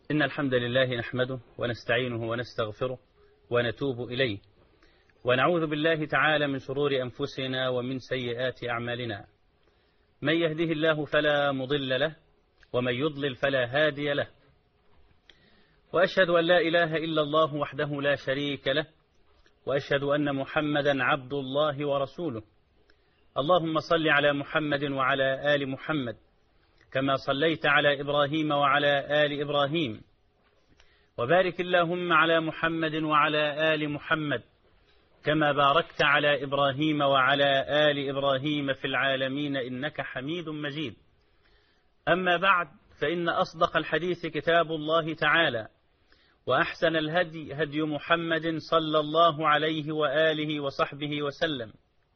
إن الحمد لله نحمده ونستعينه ونستغفره ونتوب إليه، ونعوذ بالله تعالى من شرور أنفسنا ومن سيئات أعمالنا. من يهده الله فلا مضل له، ومن يضلل فلا هادي له، وأشهد أن لا إله إلا الله وحده لا شريك له، وأشهد أن محمدا عبد الله ورسوله. اللهم صل على محمد وعلى آل محمد كما صليت على إبراهيم وعلى آل إبراهيم، وبارك اللهم على محمد وعلى آل محمد كما باركت على إبراهيم وعلى آل إبراهيم في العالمين إنك حميد مجيد. أما بعد، فإن أصدق الحديث كتاب الله تعالى، وأحسن الهدي هدي محمد صلى الله عليه وآله وصحبه وسلم،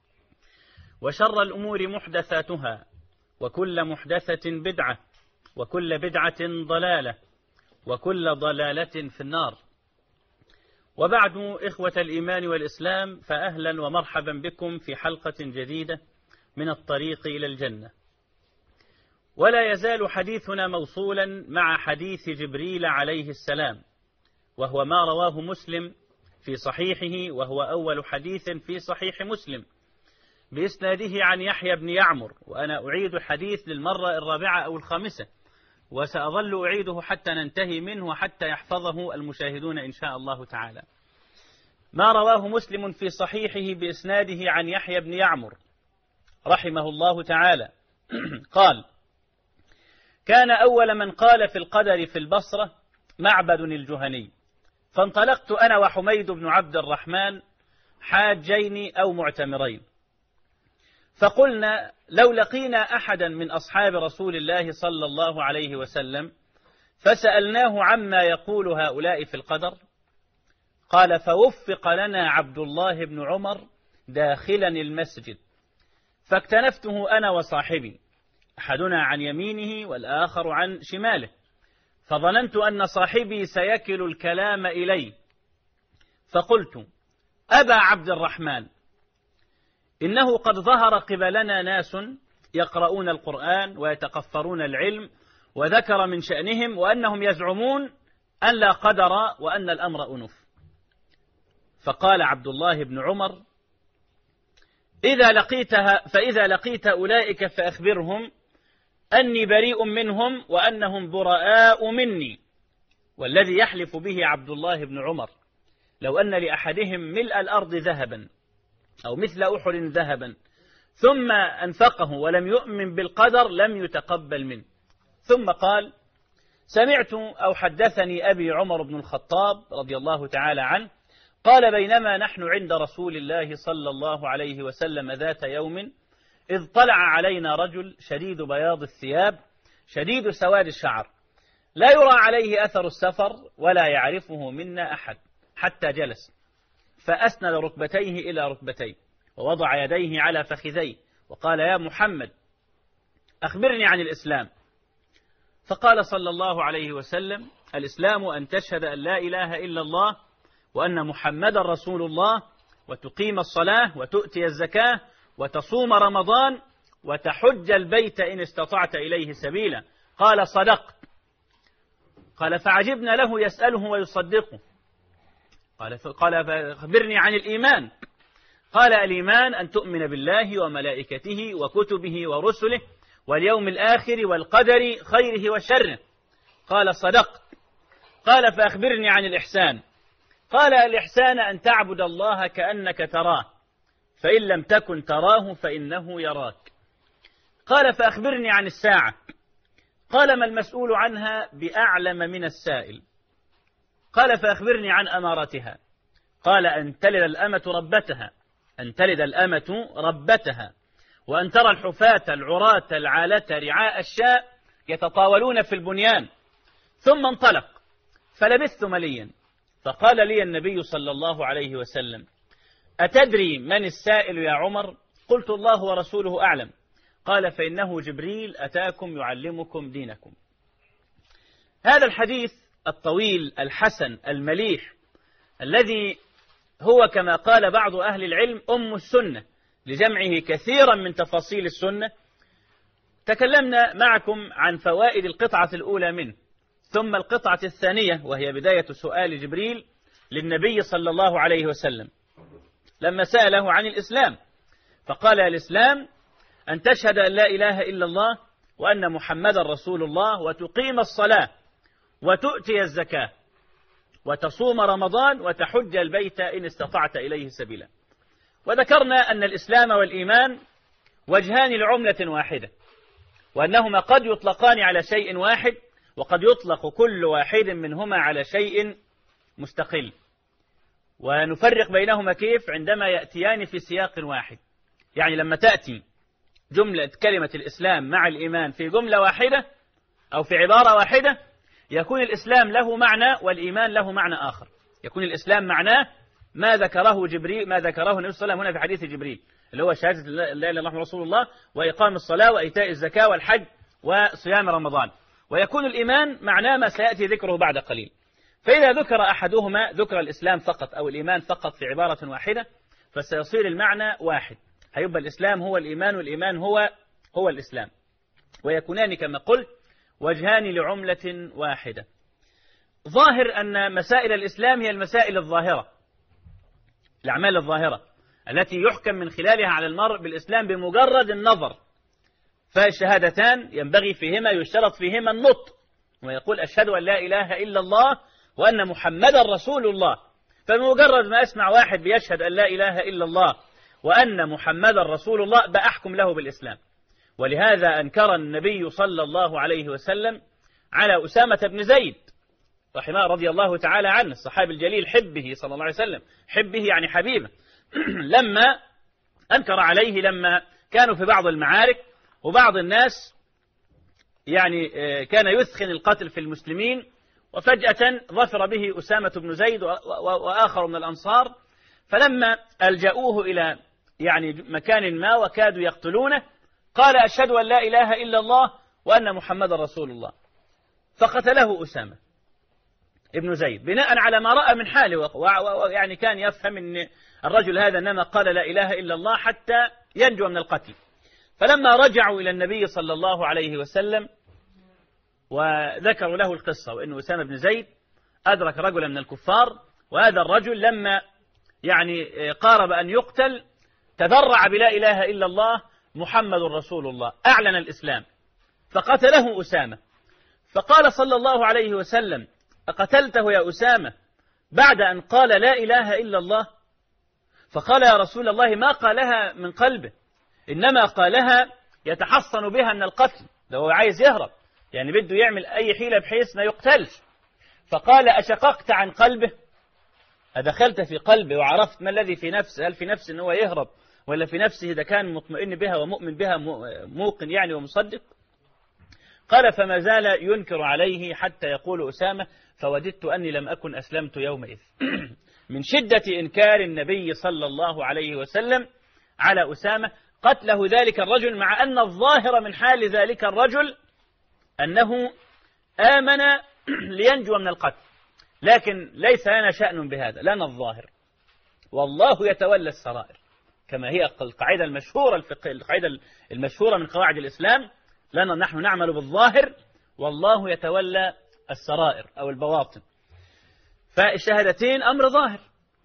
وشر الأمور محدثاتها، وكل محدثة بدعة، وكل بدعة ضلالة، وكل ضلالة في النار. وبعد، إخوة الإيمان والإسلام، فأهلا ومرحبا بكم في حلقة جديدة من الطريق إلى الجنة. ولا يزال حديثنا موصولا مع حديث جبريل عليه السلام، وهو ما رواه مسلم في صحيحه، وهو أول حديث في صحيح مسلم بإسناده عن يحيى بن يعمر. وأنا أعيد الحديث للمرة الرابعة أو الخامسة، وسأظل أعيده حتى ننتهي منه وحتى يحفظه المشاهدون إن شاء الله تعالى. ما رواه مسلم في صحيحه بإسناده عن يحيى بن يعمر رحمه الله تعالى قال: كان أول من قال في القدر في البصرة معبد الجهني، فانطلقت أنا وحميد بن عبد الرحمن حاجين أو معتمرين، فقلنا: لو لقينا أحدا من أصحاب رسول الله صلى الله عليه وسلم فسألناه عما يقول هؤلاء في القدر. قال: فوفق لنا عبد الله بن عمر داخلا المسجد، فاكتنفته أنا وصاحبي، أحدنا عن يمينه والآخر عن شماله، فظننت أن صاحبي سيكل الكلام إلي، فقلت: أبا عبد الرحمن، إنه قد ظهر قبلنا ناس يقرؤون القرآن ويتقفرون العلم، وذكر من شأنهم وأنهم يزعمون أن لا قدر وأن الأمر أنف. فقال عبد الله بن عمر: فإذا لقيت أولئك فأخبرهم أني بريء منهم وأنهم براء مني. والذي يحلف به عبد الله بن عمر لو أن لأحدهم ملء الأرض ذهبا أو مثل أحد ذهبا ثم أنفقه ولم يؤمن بالقدر لم يتقبل منه. ثم قال: سمعت أو حدثني أبي عمر بن الخطاب رضي الله تعالى عنه قال: بينما نحن عند رسول الله صلى الله عليه وسلم ذات يوم، إذ طلع علينا رجل شديد بياض الثياب شديد سواد الشعر، لا يرى عليه أثر السفر ولا يعرفه منا أحد، حتى جلس فأسند ركبتيه إلى ركبتيه ووضع يديه على فخذيه وقال: يا محمد، أخبرني عن الإسلام. فقال صلى الله عليه وسلم: الإسلام أن تشهد أن لا إله إلا الله وأن محمد رسول الله، وتقيم الصلاة، وتؤتي الزكاة، وتصوم رمضان، وتحج البيت إن استطعت إليه سبيلا. قال: صدقت. قال: فعجبنا له يسأله ويصدقه. قال: فأخبرني عن الإيمان. قال: الإيمان أن تؤمن بالله وملائكته وكتبه ورسله واليوم الآخر والقدر خيره وشره. قال: صدقت. قال: فأخبرني عن الإحسان. قال: الإحسان أن تعبد الله كأنك تراه، فإن لم تكن تراه فإنه يراك. قال: فأخبرني عن الساعة. قال: ما المسؤول عنها بأعلم من السائل. قال: فأخبرني عن أمارتها. قال: أن تلد الأمة ربتها، وأن ترى الحفاة العراة العالة رعاء الشاء يتطاولون في البنيان. ثم انطلق، فلبثت مليا، فقال لي النبي صلى الله عليه وسلم: أتدري من السائل يا عمر؟ قلت: الله ورسوله أعلم. قال: فإنه جبريل أتاكم يعلمكم دينكم. هذا الحديث الطويل الحسن المليح الذي هو كما قال بعض أهل العلم أم السنة لجمعه كثيرا من تفاصيل السنة، تكلمنا معكم عن فوائد القطعة الأولى منه، ثم القطعة الثانية وهي بداية سؤال جبريل للنبي صلى الله عليه وسلم لما سأله عن الإسلام، فقال الإسلام أن تشهد أن لا إله إلا الله وأن محمدا رسول الله وتقيم الصلاة وتؤتي الزكاة وتصوم رمضان وتحج البيت إن استطعت إليه سبيلا. وذكرنا أن الإسلام والإيمان وجهان لعملة واحدة، وأنهما قد يطلقان على شيء واحد وقد يطلق كل واحد منهما على شيء مستقل، ونفرق بينهما كيف؟ عندما يأتيان في سياق واحد. يعني لما تأتي جملة كلمة الإسلام مع الإيمان في جملة واحدة أو في عبارة واحدة يكون الإسلام له معنى والإيمان له معنى آخر. يكون الإسلام معناه ما ذكره جبريل، ما ذكره النبي صلى الله عليه وسلم هنا في حديث جبريل، اللي هو شهادة لا إله إلا الله رسول الله وإقام الصلاة وإيتاء الزكاة والحج وصيام رمضان. ويكون الإيمان معناه ما سيأتي ذكره بعد قليل. فإذا ذكر أحدهما، ذكر الإسلام فقط أو الإيمان فقط في عبارة واحدة، فسيصير المعنى واحد، هيبقى الإسلام هو الإيمان والإيمان هو الإسلام، ويكونان كما قلت وجهان لعملة واحدة. ظاهر أن مسائل الإسلام هي المسائل الظاهرة، الأعمال الظاهرة التي يحكم من خلالها على المرء بالإسلام بمجرد النظر. فالشهادتان ينبغي فيهما يشترط فيهما النطق، ويقول أشهد أن لا إله إلا الله وأن محمدا رسول الله. فبمجرد ما أسمع واحد بيشهد أن لا إله إلا الله وأن محمدا رسول الله بأحكم له بالإسلام. ولهذا أنكر النبي صلى الله عليه وسلم على أسامة بن زيد رحمه رضي الله تعالى عنه، الصحابي الجليل حبه صلى الله عليه وسلم، حبه يعني حبيبه، لما أنكر عليه لما كانوا في بعض المعارك وبعض الناس يعني كان يثخن القتل في المسلمين، وفجأة ظفر به أسامة بن زيد وآخر من الأنصار، فلما ألجأوه إلى يعني مكان ما وكادوا يقتلونه قال أشهد أن لا إله إلا الله وأن محمد رسول الله، فقتله أسامة ابن زيد بناء على ما رأى من حاله، ويعني كان يفهم أن الرجل هذا إنما قال لا إله إلا الله حتى ينجو من القتل. فلما رجعوا إلى النبي صلى الله عليه وسلم وذكروا له القصة، وأن أسامة بن زيد أدرك رجلا من الكفار، وهذا الرجل لما يعني قارب أن يقتل تذرع بلا إله إلا الله محمد رسول الله، أعلن الإسلام، فقتله أسامة. فقال صلى الله عليه وسلم أقتلته يا أسامة بعد أن قال لا إله إلا الله؟ فقال يا رسول الله ما قالها من قلبه، إنما قالها يتحصن بها من القتل، لو عايز يهرب يعني بده يعمل أي حيلة بحيث ما يقتلش. فقال أشققت عن قلبه؟ أدخلت في قلبه وعرفت ما الذي في نفسه؟ هل في نفسه أنه يهرب ولا في نفسه إذا كان مطمئن بها ومؤمن بها موقن يعني ومصدق؟ قال فما زال ينكر عليه حتى يقول أسامة فوددت أني لم أكن أسلمت يومئذ من شدة إنكار النبي صلى الله عليه وسلم على أسامة قتله ذلك الرجل، مع أن الظاهر من حال ذلك الرجل أنه آمن لينجو من القتل، لكن ليس لنا شأن بهذا، لنا الظاهر والله يتولى السرائر، كما هي القاعدة المشهورة القاعدة المشهورة من قواعد الإسلام، لنا نحن نعمل بالظاهر والله يتولى السرائر أو البواطن. فالشهادتين أمر ظاهر،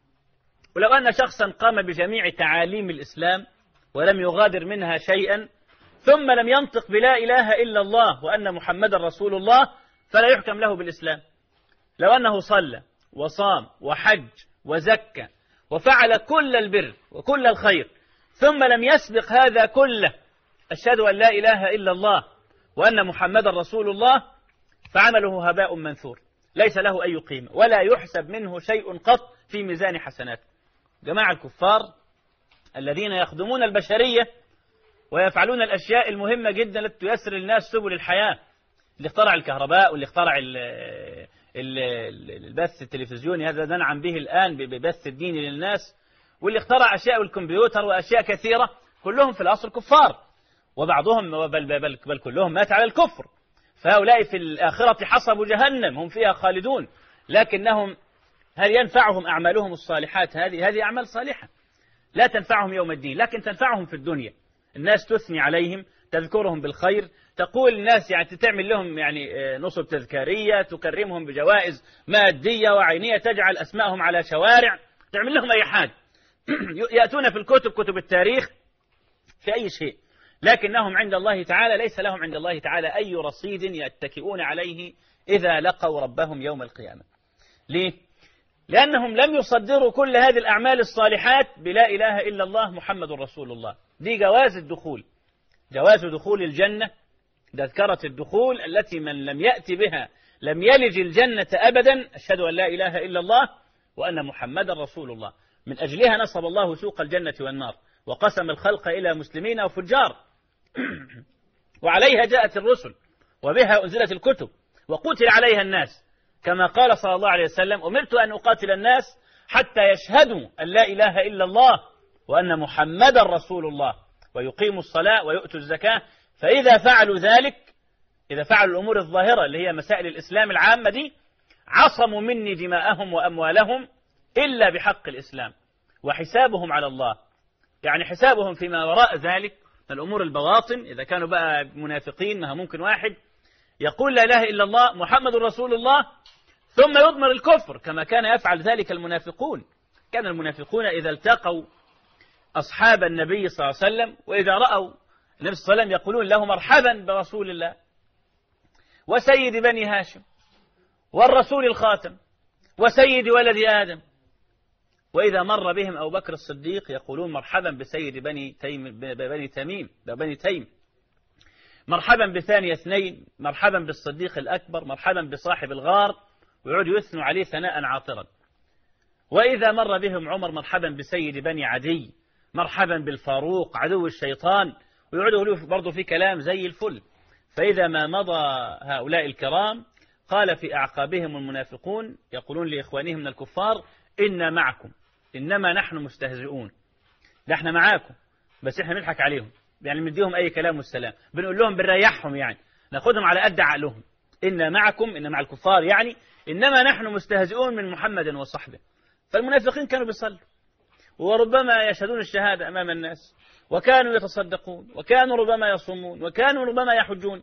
ولو أن شخصا قام بجميع تعاليم الإسلام ولم يغادر منها شيئا ثم لم ينطق بلا إله إلا الله وأن محمد رسول الله فلا يحكم له بالإسلام. لو أنه صلى وصام وحج وزكى وفعل كل البر وكل الخير ثم لم يسبق هذا كله أشهد أن لا إله إلا الله وأن محمد رسول الله فعمله هباء منثور، ليس له أي قيمة ولا يحسب منه شيء قط في ميزان حسنات. جماعة الكفار الذين يخدمون البشرية ويفعلون الأشياء المهمة جدا التي تيسر للناس سبل الحياة، اللي اخترع الكهرباء واللي اخترع البث التلفزيوني هذا ننعم به الآن ببث الديني للناس، واللي اخترع أشياء الكمبيوتر وأشياء كثيرة، كلهم في الأصل كفار، وبعضهم بل كلهم مات على الكفر، فهؤلاء في الآخرة حصب جهنم هم فيها خالدون. لكنهم هل ينفعهم أعمالهم الصالحات؟ هذه أعمال صالحة لا تنفعهم يوم الدين، لكن تنفعهم في الدنيا، الناس تثني عليهم، تذكرهم بالخير، تقول الناس يعني تعمل لهم يعني نصب تذكارية، تكرمهم بجوائز مادية وعينية، تجعل أسمائهم على شوارع، تعمل لهم أي حاجة. يأتون في الكتب، كتب التاريخ، في أي شيء، لكنهم عند الله تعالى ليس لهم عند الله تعالى أي رصيد يتكئون عليه إذا لقوا ربهم يوم القيامة. ليه؟ لأنهم لم يصدروا كل هذه الأعمال الصالحات بلا إله إلا الله محمد رسول الله. دي جواز الدخول، جواز دخول الجنة، تذكرة الدخول التي من لم يأتي بها لم يلج الجنة أبدا. أشهد أن لا إله إلا الله وأن محمد رسول الله. من أجلها نصب الله سوق الجنة والنار، وقسم الخلق إلى مسلمين وفجار. وعليها جاءت الرسل، وبها أنزلت الكتب، وقتل عليها الناس، كما قال صلى الله عليه وسلم: أمرت أن أقاتل الناس حتى يشهدوا أن لا إله إلا الله وأن محمد رسول الله ويقيموا الصلاة ويؤتوا الزكاة. فإذا فعلوا ذلك، إذا فعلوا الأمور الظاهرة اللي هي مسائل الإسلام العامة دي، عصموا مني دماءهم وأموالهم إلا بحق الإسلام، وحسابهم على الله. يعني حسابهم فيما وراء ذلك من الأمور البواطن. إذا كانوا بقى منافقين، ما ممكن واحد يقول لا إله إلا الله محمد رسول الله ثم يضمر الكفر كما كان يفعل ذلك المنافقون. كان المنافقون إذا التقوا أصحاب النبي صلى الله عليه وسلم، وإذا رأوا النبي صلى الله عليه وسلم يقولون له مرحبا برسول الله وسيد بني هاشم والرسول الخاتم وسيد ولد آدم. وإذا مر بهم أبو بكر الصديق يقولون مرحبا بسيد بني تيم، مرحبا بثاني اثنين، مرحبا بالصديق الأكبر، مرحبا بصاحب الغار، ويعودوا يثنوا عليه ثناء عاطرا. وإذا مر بهم عمر مرحبا بسيد بني عدي، مرحبا بالفاروق عدو الشيطان، ويعودوا يقولوا برضو في كلام زي الفل. فإذا ما مضى هؤلاء الكرام قال في أعقابهم المنافقون يقولون لإخوانهم من الكفار: إنا معكم إنما نحن مستهزئون. ده احنا معاكم بس احنا بنضحك عليهم، يعني بنديهم أي كلام والسلام، بنقول لهم بنريحهم، يعني ناخدهم على قد عقلهم. إنا معكم، إن مع الكفار يعني، إنما نحن مستهزئون من محمد وصحبه. فالمنافقين كانوا بيصلوا، وربما يشهدون الشهادة أمام الناس، وكانوا يتصدقون، وكانوا ربما يصومون، وكانوا ربما يحجون،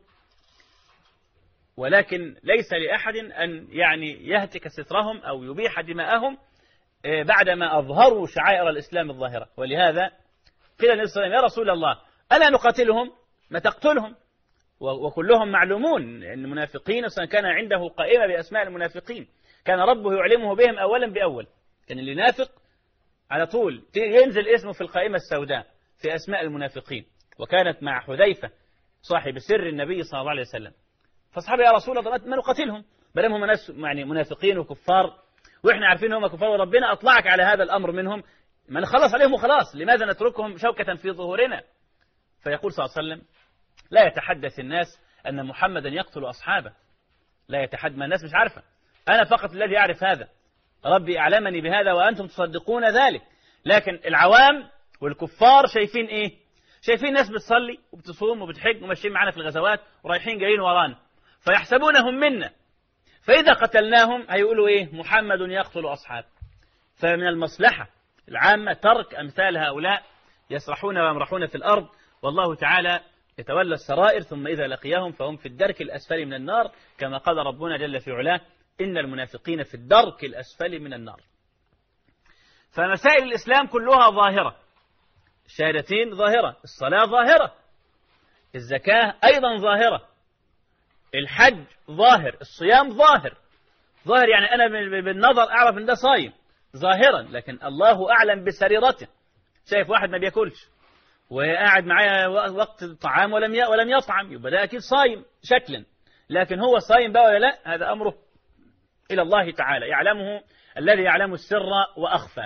ولكن ليس لأحد أن يعني يهتك سترهم أو يبيح دماءهم بعدما أظهروا شعائر الإسلام الظاهرة. ولهذا قيل النبي صلى الله عليه وسلم: يا رسول الله ألا نقاتلهم؟ ما تقتلهم. وكلهم معلومون أن المنافقين كان عنده قائمة بأسماء المنافقين، كان ربه يعلمه بهم أولا بأول. كان اللي نافق على طول ينزل اسمه في القائمة السوداء في أسماء المنافقين. وكانت مع حذيفة صاحب سر النبي صلى الله عليه وسلم. فأصحابه: يا رسول الله ما نقاتلهم بل هم ناس يعني منافقين وكفار، وإحنا عارفين هم كفار، وربنا أطلعك على هذا الأمر منهم، ما نخلص عليهم وخلاص، لماذا نتركهم شوكة في ظهورنا؟ فيقول صلى الله عليه وسلم: لا يتحدث الناس أن محمدا يقتل أصحابه، لا يتحدث، ما الناس مش عارفة، أنا فقط الذي أعرف هذا، ربي أعلمني بهذا وأنتم تصدقون ذلك. لكن العوام والكفار شايفين إيه؟ شايفين ناس بتصلي وبتصوم وبتحج وماشيين معنا في الغزوات ورايحين جايين ورانا، فيحسبونهم منا، فإذا قتلناهم هيقولوا إيه؟ محمد يقتل أصحابه. فمن المصلحة العامة ترك أمثال هؤلاء يسرحون ويمرحون في الأرض، والله تعالى يتولى السرائر، ثم إذا لقيهم فهم في الدرك الأسفل من النار، كما قال ربنا جل في علاه: إن المنافقين في الدرك الأسفل من النار. فمسائل الإسلام كلها ظاهرة، الشهادتين ظاهرة، الصلاة ظاهرة، الزكاة أيضا ظاهرة، الحج ظاهر، الصيام ظاهر يعني أنا بالنظر أعرف أن ده صايم ظاهرا، لكن الله أعلم بسريرته. شايف واحد ما بيأكلش وقاعد معايا وقت الطعام ولم يطعم، يبقى ده أكيد صايم شكلا، لكن هو صايم بقى ولا لا؟ هذا أمره إلى الله تعالى، يعلمه الذي يعلم السر وأخفى.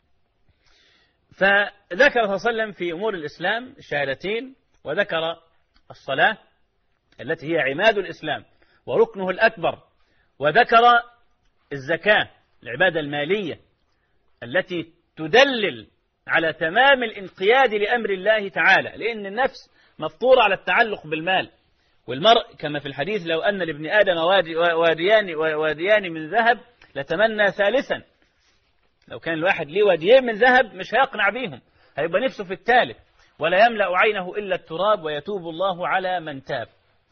فذكر صلى الله عليه وسلم في أمور الإسلام الشهادتين، وذكر الصلاة التي هي عماد الإسلام وركنه الأكبر، وذكر الزكاة العبادة المالية التي تدلل على تمام الانقياد لأمر الله تعالى، لأن النفس مفطورة على التعلق بالمال. والمرء كما في الحديث: لو أن لابن آدم واديان من ذهب لتمنى ثالثا. لو كان الواحد ليه واديين من ذهب مش هيقنع بيهم، هيبقى نفسه في الثالث. ولا يملأ عينه إلا التراب ويتوب الله على من تاب.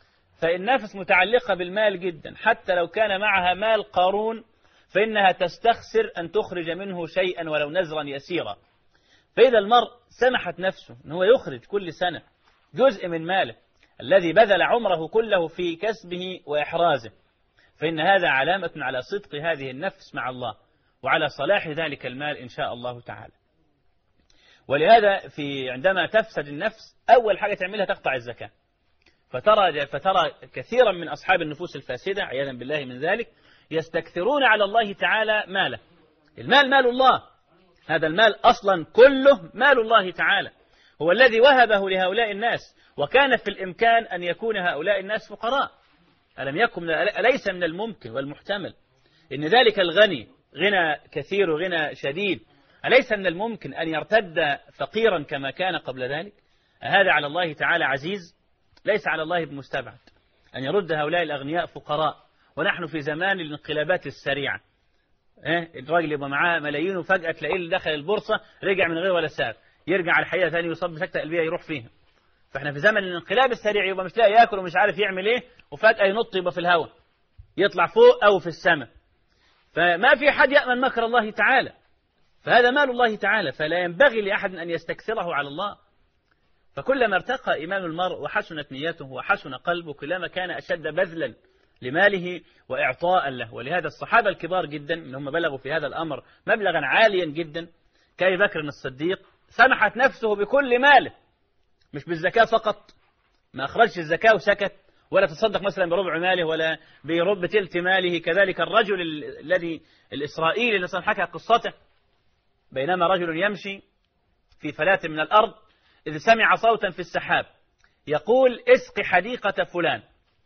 فالنفس متعلقة بالمال جدا، حتى لو كان معها مال قارون فإنها تستخسر أن تخرج منه شيئا ولو نزرا يسيرا. فإذا المرء سمحت نفسه أنه هو يخرج كل سنة جزء من ماله الذي بذل عمره كله في كسبه وإحرازه، فإن هذا علامة على صدق هذه النفس مع الله وعلى صلاح ذلك المال إن شاء الله تعالى. ولهذا عندما تفسد النفس أول حاجة تعملها تقطع الزكاة. فترى كثيرا من أصحاب النفوس الفاسدة عياذا بالله من ذلك يستكثرون على الله تعالى ماله. المال مال الله، هذا المال أصلا كله مال الله تعالى، هو الذي وهبه لهؤلاء الناس، وكان في الإمكان أن يكون هؤلاء الناس فقراء. أليس من الممكن والمحتمل إن ذلك الغني غنى كثير وغنى شديد أليس من الممكن أن يرتد فقيرا كما كان قبل ذلك؟ هذا على الله تعالى عزيز؟ ليس على الله بمستبعد أن يرد هؤلاء الأغنياء فقراء، ونحن في زمان الانقلابات السريعة. الراجل يبقى معاه ملايين وفجأة تلاقيه اللي دخل البورصة رجع من غير ولا سعر، يرجع على الحقيقة ثاني يصاب بسكتة قلبية يروح فيها. فاحنا في زمن الانقلاب السريع، يبقى مش لاقي ياكل ومش عارف يعمل ايه، وفجأة ينط يبقى في الهواء، يطلع فوق أو في السماء. فما في حد يأمن مكر الله تعالى، فهذا مال الله تعالى، فلا ينبغي لأحد أن يستكثره على الله. فكلما ارتقى إيمان المرء وحسنت نيته وحسن قلبه كلما كان أشد بذلا لماله وإعطاء له. ولهذا الصحابة الكبار جدا من هم بلغوا في هذا الأمر مبلغا عاليا جدا، كأبي بكر الصديق سمحت نفسه بكل ماله، مش بالزكاة فقط، ما أخرجش الزكاة وسكت، ولا تصدق مثلا بربع ماله ولا بتلت ماله. كذلك الرجل الذي الإسرائيلي اللي حكى قصته، بينما رجل يمشي في فلاة من الأرض إذ سمع صوتا في السحاب يقول اسق حديقة فلان،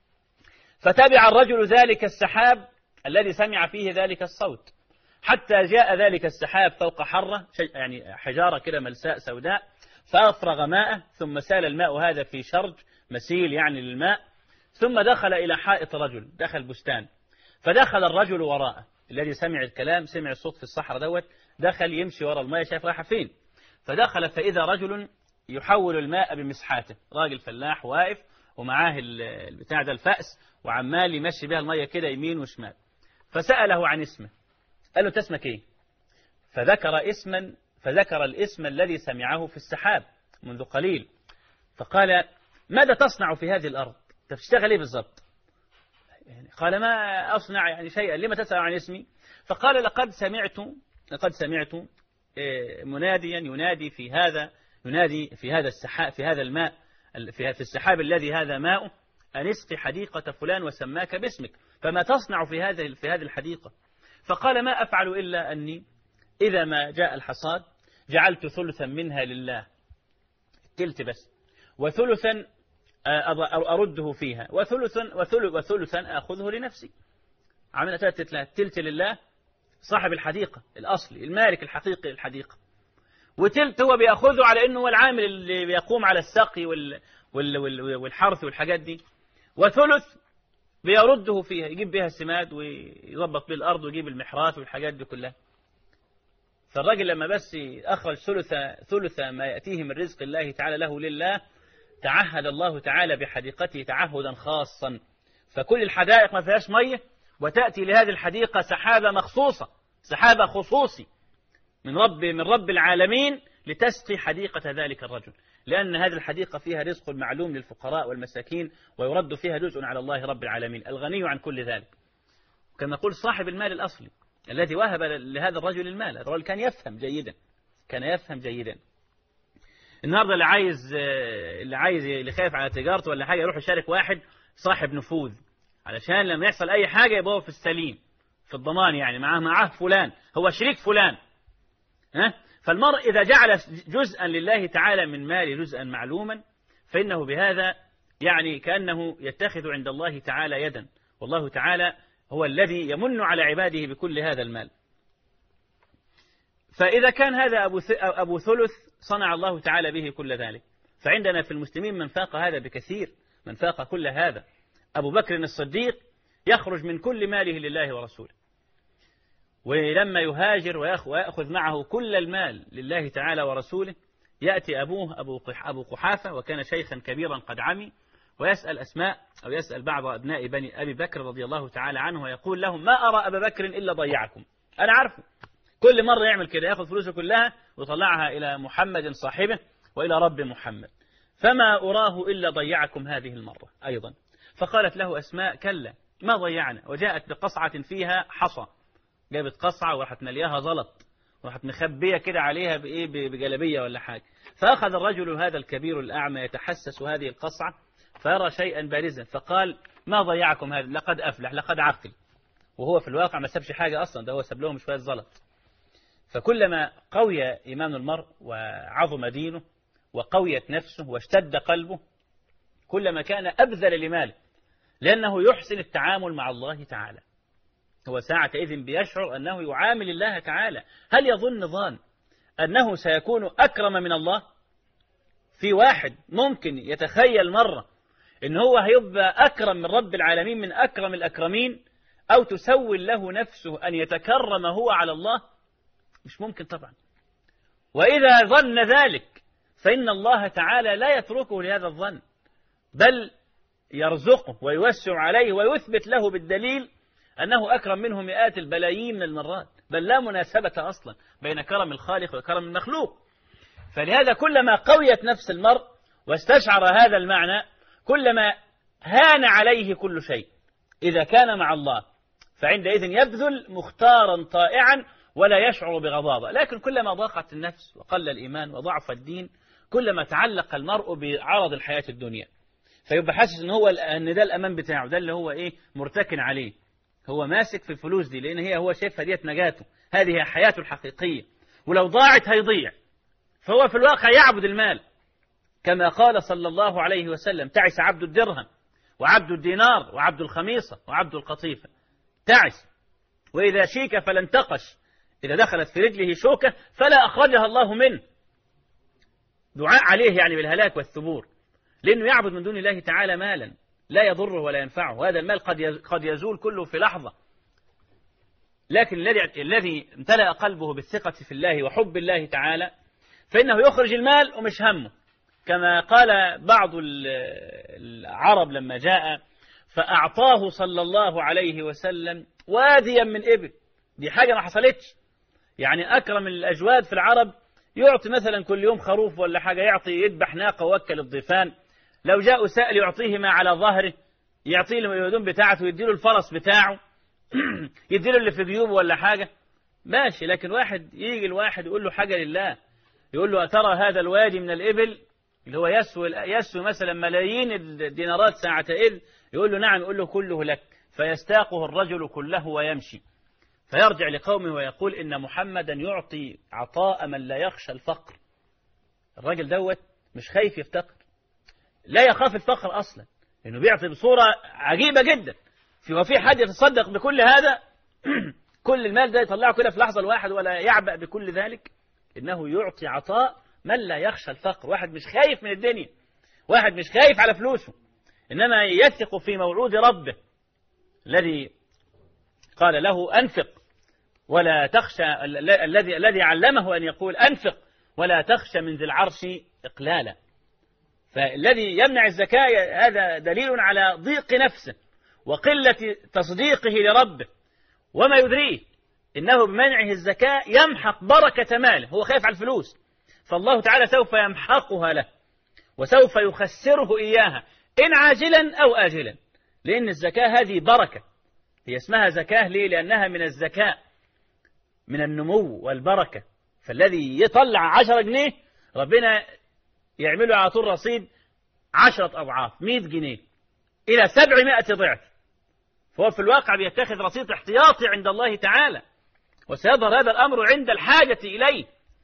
فتبع الرجل ذلك السحاب الذي سمع فيه ذلك الصوت حتى جاء ذلك السحاب فوق حرة، يعني حجارة كده ملساء سوداء، فأفرغ ماءه ثم سال الماء هذا في شرج مسيل يعني للماء، ثم دخل إلى حائط رجل، دخل بستان، فدخل الرجل وراءه الذي سمع الكلام، سمع الصوت في الصحراء دوت، دخل يمشي وراء الماء شايف رايحة فين، فدخل فإذا رجل يحول الماء بمسحاته، راجل فلاح واقف ومعاه البتاع ده الفأس وعمال يمشي بها المية كده يمين وشمال. فسأله عن اسمه، قال له اسمك ايه؟ فذكر الاسم الذي سمعه في السحاب منذ قليل. فقال ماذا تصنع في هذه الأرض؟ تشتغل ايه بالضبط؟ يعني قال ما أصنع يعني شيئا، لما تسأل عن اسمي؟ فقال لقد سمعت مناديا ينادي في هذا السحاب، في هذا الماء، في السحاب الذي هذا ماء، أن اسقي حديقة فلان وسماك باسمك، فما تصنع في هذه الحديقة؟ فقال ما أفعل إلا أني إذا ما جاء الحصاد جعلت ثلثا منها لله، تلت بس، وثلثا أرده فيها، وثلثا أخذه لنفسي. عملنا تلت لله صاحب الحديقة الأصلي المالك الحقيقي للحديقة، وتلت هو بيأخذه على أنه هو العامل اللي بيقوم على السقي والحرث والحاجات دي، وثلث بيرده فيها يجيب بها السماد ويضبط بها الأرض ويجيب المحراث والحاجات دي كلها. فالراجل لما بس أخرج ثلث ما يأتيه من رزق الله تعالى له لله، تعهد الله تعالى بحديقته تعهدا خاصا، فكل الحدائق ما فيهاش مية، وتأتي لهذه الحديقة سحابة مخصوصة، سحابة خصوصي من رب العالمين لتسقي حديقة ذلك الرجل، لأن هذه الحديقة فيها رزق معلوم للفقراء والمساكين، ويرد فيها جزء على الله رب العالمين الغني عن كل ذلك. كما نقول صاحب المال الأصلي الذي وهب لهذا الرجل المال، الرجل كان يفهم جيدا. النهارده اللي خايف على تجارته ولا حاجة يروح يشارك واحد صاحب نفوذ، علشان لما يحصل أي حاجة يبقى هو في السليم في الضمان، يعني معاه فلان، هو شريك فلان. فالمرء إذا جعل جزءا لله تعالى من ماله جزءا معلوما، فإنه بهذا يعني كأنه يتخذ عند الله تعالى يدا، والله تعالى هو الذي يمن على عباده بكل هذا المال. فإذا كان هذا أبو ثلث صنع الله تعالى به كل ذلك، فعندنا في المسلمين من فاق هذا بكثير، من فاق كل هذا. أبو بكر الصديق يخرج من كل ماله لله ورسوله، ولما يهاجر ويأخذ معه كل المال لله تعالى ورسوله، يأتي أبوه أبو قحافة، وكان شيخا كبيرا قد عمي، ويسأل أسماء أو يسأل بعض أبناء بني أبي بكر رضي الله تعالى عنه ويقول لهم ما أرى أبا بكر إلا ضيعكم. أنا عارفه كل مرة يعمل كده، يأخذ فلوسه كلها ويطلعها إلى محمد صاحبه وإلى رب محمد، فما أراه إلا ضيعكم هذه المرة أيضا. فقالت له أسماء كلا ما ضيعنا، وجاءت بقصعة فيها حصى، جابت قصعة وراحت ملياها زلط وراحت مخبية كده عليها بجلبية ولا حاجة. فأخذ الرجل هذا الكبير الأعمى يتحسس هذه القصعة فيرى شيئا بارزا فقال ما ضيعكم هذا، لقد أفلح لقد عقل، وهو في الواقع ما سابش حاجة أصلا، ده هو ساب لهم شوية زلط. فكلما قوي إيمان المرء وعظم دينه وقويت نفسه واشتد قلبه كلما كان أبذل لماله، لأنه يحسن التعامل مع الله تعالى. هو ساعتئذ بيشعر أنه يعامل الله تعالى. هل يظن ظان أنه سيكون أكرم من الله؟ في واحد ممكن يتخيل مرة إن هو هيبقى أكرم من رب العالمين، من أكرم الأكرمين، أو تسول له نفسه أن يتكرم هو على الله؟ مش ممكن طبعا. وإذا ظن ذلك فإن الله تعالى لا يتركه لهذا الظن، بل يرزقه ويوسع عليه ويثبت له بالدليل أنه أكرم منه مئات البلايين من المرات، بل لا مناسبة أصلا بين كرم الخالق وكرم المخلوق. فلهذا كلما قويت نفس المرء واستشعر هذا المعنى كلما هان عليه كل شيء. إذا كان مع الله فعندئذ يبذل مختارا طائعا ولا يشعر بغضاضة. لكن كلما ضاقت النفس وقل الإيمان وضعف الدين كلما تعلق المرء بعرض الحياة الدنيا، فيبقى حاسس ان ده الأمان بتاعه، ده اللي هو مرتكن عليه، هو ماسك في الفلوس دي لأن هو شايفها ديت نجاته، هذه هي حياته الحقيقية، ولو ضاعت هيضيع. فهو في الواقع يعبد المال كما قال صلى الله عليه وسلم تعس عبد الدرهم وعبد الدينار وعبد الخميصة وعبد القطيفة. تعس، وإذا شيك فلا انتقش، إذا دخلت في رجله شوكة فلا أخرجها الله منه. دعاء عليه يعني بالهلاك والثبور، لأنه يعبد من دون الله تعالى مالا لا يضره ولا ينفعه، وهذا المال قد يزول كله في لحظة. لكن الذي امتلأ قلبه بالثقة في الله وحب الله تعالى فإنه يخرج المال ومش همه، كما قال بعض العرب لما جاء فأعطاه صلى الله عليه وسلم واديا من إبل. دي حاجة ما حصلتش، يعني أكرم الأجواد في العرب يعطي مثلا كل يوم خروف ولا حاجة، يعطي يذبح ناقة ووكل الضيفان، لو جاء سائل يعطيه ما على ظهره، يعطيه الهدوم بتاعته، يديله الفرس بتاعه يديله اللي في جيوبه ولا حاجة ماشي. لكن واحد يجي الواحد يقول له حاجة لله، يقول له أترى هذا الوادي من الإبل اللي هو يسوي مثلا ملايين الدينارات ساعتئذ، يقول له نعم، يقول له كله لك، فيستاقه الرجل كله ويمشي، فيرجع لقومه ويقول إن محمدا يعطي عطاء من لا يخشى الفقر. الراجل دوت مش خايف يفتقر، لا يخاف الفقر أصلا، لأنه بيعطي بصورة عجيبة جدا. وفي حد يتصدق بكل هذا كل المال ده يطلعه كده في لحظة الواحد ولا يعبأ بكل ذلك؟ إنه يعطي عطاء من لا يخشى الفقر. واحد مش خايف من الدنيا، واحد مش خايف على فلوسه، إنما يثق في موعود ربه الذي قال له أنفق ولا تخشى، الذي علمه أن يقول أنفق ولا تخشى من ذي العرش إقلالا. فالذي يمنع الزكاة هذا دليل على ضيق نفسه وقلة تصديقه لربه، وما يدريه إنه بمنعه الزكاة يمحق بركة ماله. هو خايف على الفلوس، فالله تعالى سوف يمحقها له وسوف يخسره إياها إن عاجلا أو آجلا، لأن الزكاة هذه بركة، هي اسمها زكاة ليه؟ لأنها من الزكاة، من النمو والبركة. فالذي يطلع 10 جنيه ربنا يعمله على طول رصيد 10 أضعاف، 100 جنيه إلى 700 ضعف. فهو في الواقع بيتخذ رصيد احتياطي عند الله تعالى، وسيظهر هذا الأمر عند الحاجة إليه.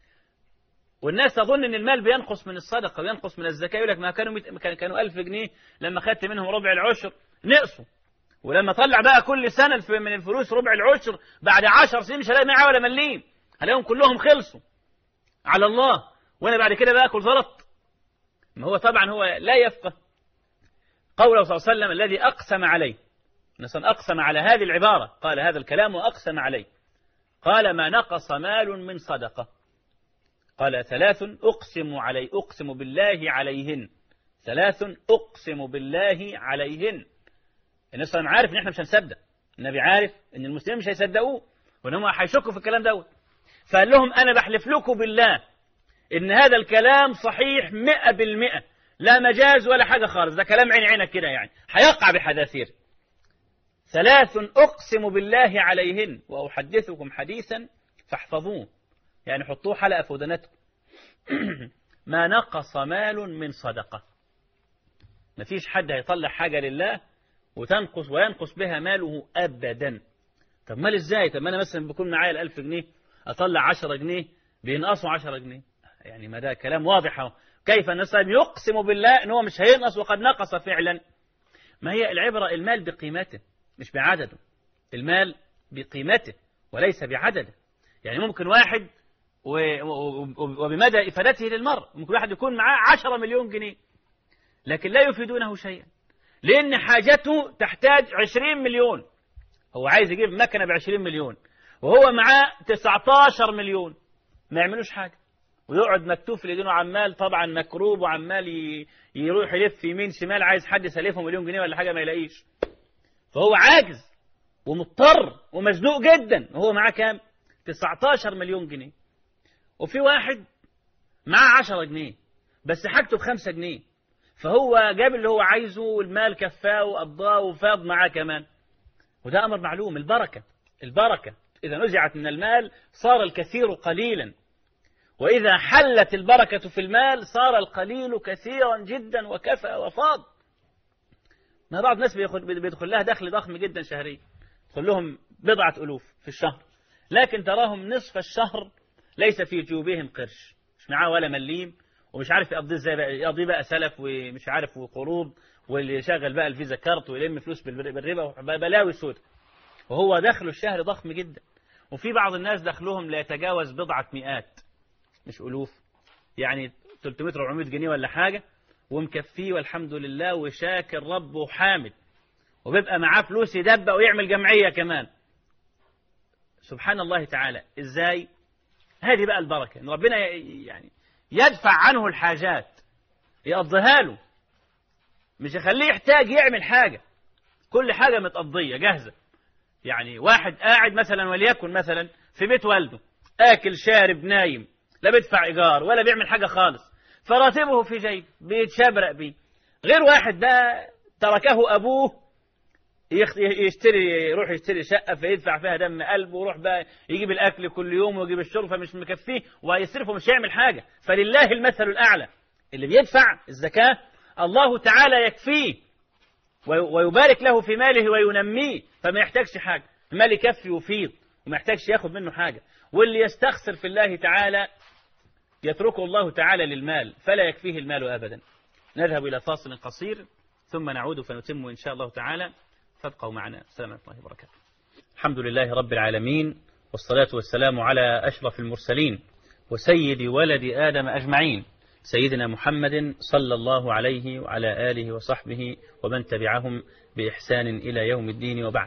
والناس تظن أن المال بينقص من الصدقة وينقص من الزكاة، يقول لك ما كانوا 1000 جنيه لما خدت منهم ربع العشر نقصوا، ولما طلع بقى كل سنة من الفلوس ربع العشر بعد 10 سنين مش هلاقي معاه ولا مليم، هلاقيهم كلهم خلصوا على الله، وأنا بعد كده بقى أكل زلط. ما هو طبعا هو لا يفقه قوله صلى الله عليه وسلم الذي أقسم عليه، مثلا أقسم على هذه العبارة، قال هذا الكلام وأقسم عليه، قال ما نقص مال من صدقة، قال 3 أقسم بالله عليهن 3 أقسم بالله عليهن. النبي صلى الله عليه وسلم عارف إن إحنا مش هنصدق، النبي عارف إن المسلمين مش هيصدقوه وإنهم هيشكوا في الكلام دوت، فقال لهم أنا بحلف لكم بالله إن هذا الكلام صحيح 100%، لا مجاز ولا حاجة خالص، ده كلام عين عينك كده يعني هيقع بحذافير. 3 أقسم بالله عليهن وأحدثكم حديثا فاحفظوه، يعني حطوه حلقة في ودناتكم. ما نقص مال من صدقة، مفيش حد هيطلع حاجة لله وينقص بها ماله أبدا. طب مال إزاي؟ طب ما أنا مثلا بكون معايا 1000 جنيه أطلع 10 جنيه بينقصوا 10 جنيه، يعني ما ده كلام واضح اهو. كيف الناس يقسم بالله إن هو مش هينقص وقد نقص فعلا؟ ما هي العبرة المال بقيمته مش بعدده، المال بقيمته وليس بعدده. يعني ممكن واحد وبمدى إفادته للمرء ممكن واحد يكون معاه 10 مليون جنيه لكن لا يفيدونه شيئا، لأن حاجته تحتاج 20 مليون. هو عايز يجيب مكنة ب20 مليون وهو معاه 19 مليون، ما يعملوش حاجة، ويقعد مكتوف لدينه عمال طبعا مكروب وعمال يروح يلف يمين شمال، عايز حد يسلفه مليون جنيه ولا حاجة ما يلاقيش، فهو عاجز ومضطر ومزنوق جدا وهو معاه كام؟ 19 مليون جنيه. وفي واحد معاه 10 جنيه بس حاجته ب5 جنيه، فهو جاب اللي هو عايزه والمال كفاه وقضاه وفاض معاه كمان. وده أمر معلوم، البركة إذا نزعت من المال صار الكثير قليلا، وإذا حلت البركة في المال صار القليل كثيرا جدا وكفى وفاض. ما بعض الناس بيدخل لها دخل ضخم جدا شهريا، يدخل لهم 1000 ألوف في الشهر، لكن تراهم نصف الشهر ليس في جيوبهم قرش، مش معاه ولا مليم، ومش عارف يقضيه ازاي بقى، يقضيه بقى سلف ومش عارف وقروض، واللي يشغل بقى الفيزا كارت ويلم فلوس بالربا وبلاوي سود، وهو دخله الشهر ضخم جدا. وفي بعض الناس دخلهم لا يتجاوز 100 مش ألوف، يعني 300 400 جنيه ولا حاجة، ومكفيه والحمد لله وشاكر ربه وحامد، وبيبقى معاه فلوس يدبق ويعمل جمعية كمان. سبحان الله تعالى. ازاي؟ هذه بقى البركة، ان ربنا يعني يدفع عنه الحاجات، يقضيها له، مش يخليه يحتاج يعمل حاجة، كل حاجة متقضية جاهزة. يعني واحد قاعد مثلا وليكن مثلا في بيت والده، آكل شارب نايم، لا بيدفع إيجار ولا بيعمل حاجة خالص، فراتبه في جيب بيتشبرق بيه. غير واحد ده تركه أبوه يروح يشتري شقة فيدفع فيها دم قلبه، ويروح بقى يجيب الأكل كل يوم ويجيب الشرب فمش مكفيه ويصرف ومش يعمل حاجة. فلله المثل الأعلى، اللي بيدفع الزكاة الله تعالى يكفيه ويبارك له في ماله وينميه، فما يحتاجش حاجة، المال يكفي ويفيض وما يحتاجش ياخد منه حاجة. واللي يستخسر في الله تعالى يتركه الله تعالى للمال فلا يكفيه المال أبدا. نذهب إلى فاصل قصير ثم نعود فنتم إن شاء الله تعالى، فابقوا معنا. السلام عليكم ورحمة الله وبركاته. الحمد لله رب العالمين، والصلاة والسلام على أشرف المرسلين وسيد ولد آدم أجمعين، سيدنا محمد صلى الله عليه وعلى آله وصحبه ومن تبعهم بإحسان إلى يوم الدين، وبعد.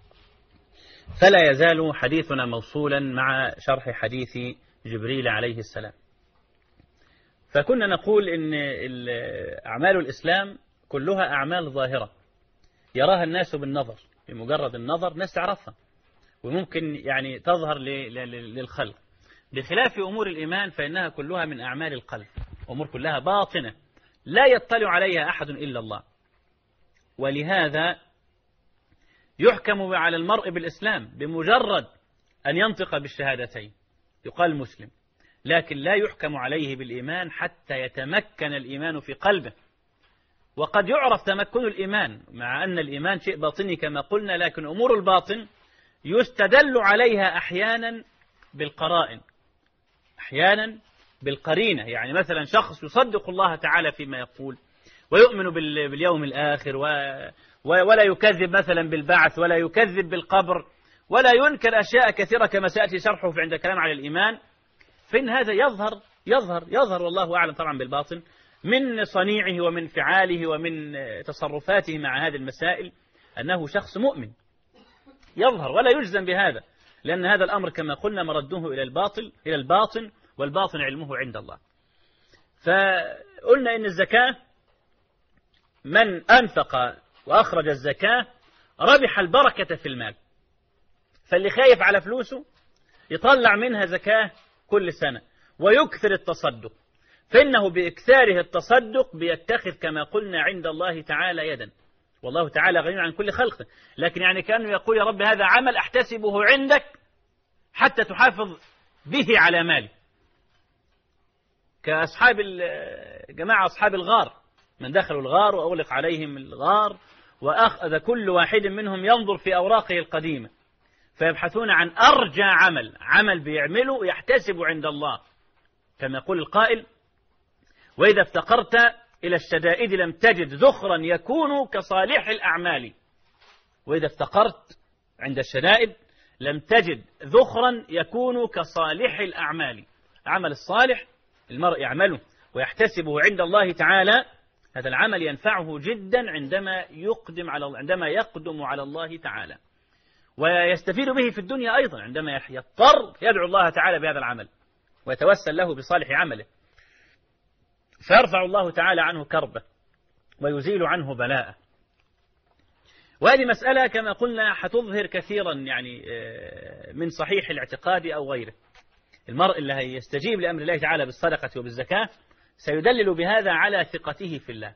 فلا يزال حديثنا موصولا مع شرح حديث جبريل عليه السلام. فكنا نقول إن أعمال الإسلام كلها أعمال ظاهرة يراها الناس بالنظر، بمجرد النظر ناس تعرفها وممكن يعني تظهر للخلق، بخلاف أمور الإيمان فإنها كلها من أعمال القلب، أمور كلها باطنة لا يطلع عليها أحد إلا الله. ولهذا يحكم على المرء بالإسلام بمجرد أن ينطق بالشهادتين يقال مسلم، لكن لا يحكم عليه بالإيمان حتى يتمكن الإيمان في قلبه. وقد يعرف تمكن الإيمان مع أن الإيمان شيء باطني كما قلنا، لكن أمور الباطن يستدل عليها أحيانا بالقرائن، أحيانا بالقرينة. يعني مثلا شخص يصدق الله تعالى فيما يقول ويؤمن باليوم الآخر ولا يكذب مثلا بالبعث ولا يكذب بالقبر ولا ينكر أشياء كثيرة كما سيأتي شرحه عند الكلام على الإيمان، فإن هذا يظهر والله أعلم طبعا بالباطن من صنيعه ومن فعاله ومن تصرفاته مع هذه المسائل أنه شخص مؤمن، يظهر ولا يجزم بهذا، لأن هذا الأمر كما قلنا مرده إلى الباطن والباطن علمه عند الله. فقلنا إن الزكاة من أنفق وأخرج الزكاة ربح البركة في المال. فاللي خايف على فلوسه يطلع منها زكاة كل سنة ويكثر التصدق، فإنه بإكثاره التصدق بيتخذ كما قلنا عند الله تعالى يدا، والله تعالى غني عن كل خلقه، لكن يعني كانوا يقول يا رب هذا عمل أحتسبه عندك حتى تحافظ به على مالي، كأصحاب جماعة أصحاب الغار، من دخلوا الغار وأغلق عليهم الغار وأخذ كل واحد منهم ينظر في أوراقه القديمة فيبحثون عن أرجى عمل بيعمله يحتسب عند الله، كما يقول القائل وإذا افتقرت إلى الشدائد لم تجد ذخرا يكون كصالح الأعمال. وإذا افتقرت عند الشدائد لم تجد ذخرا يكون كصالح الأعمال. العمل الصالح المرء يعمله ويحتسبه عند الله تعالى، هذا العمل ينفعه جدا عندما يقدم على الله تعالى، ويستفيد به في الدنيا أيضا عندما يضطر يدعو الله تعالى بهذا العمل ويتوسل له بصالح عمله، فيرفع الله تعالى عنه كربه ويزيل عنه بلاءه. وهذه مسألة كما قلنا حتظهر كثيرا يعني من صحيح الاعتقاد أو غيره. المرء اللي يستجيب لأمر الله تعالى بالصدقة وبالزكاة سيدلل بهذا على ثقته في الله،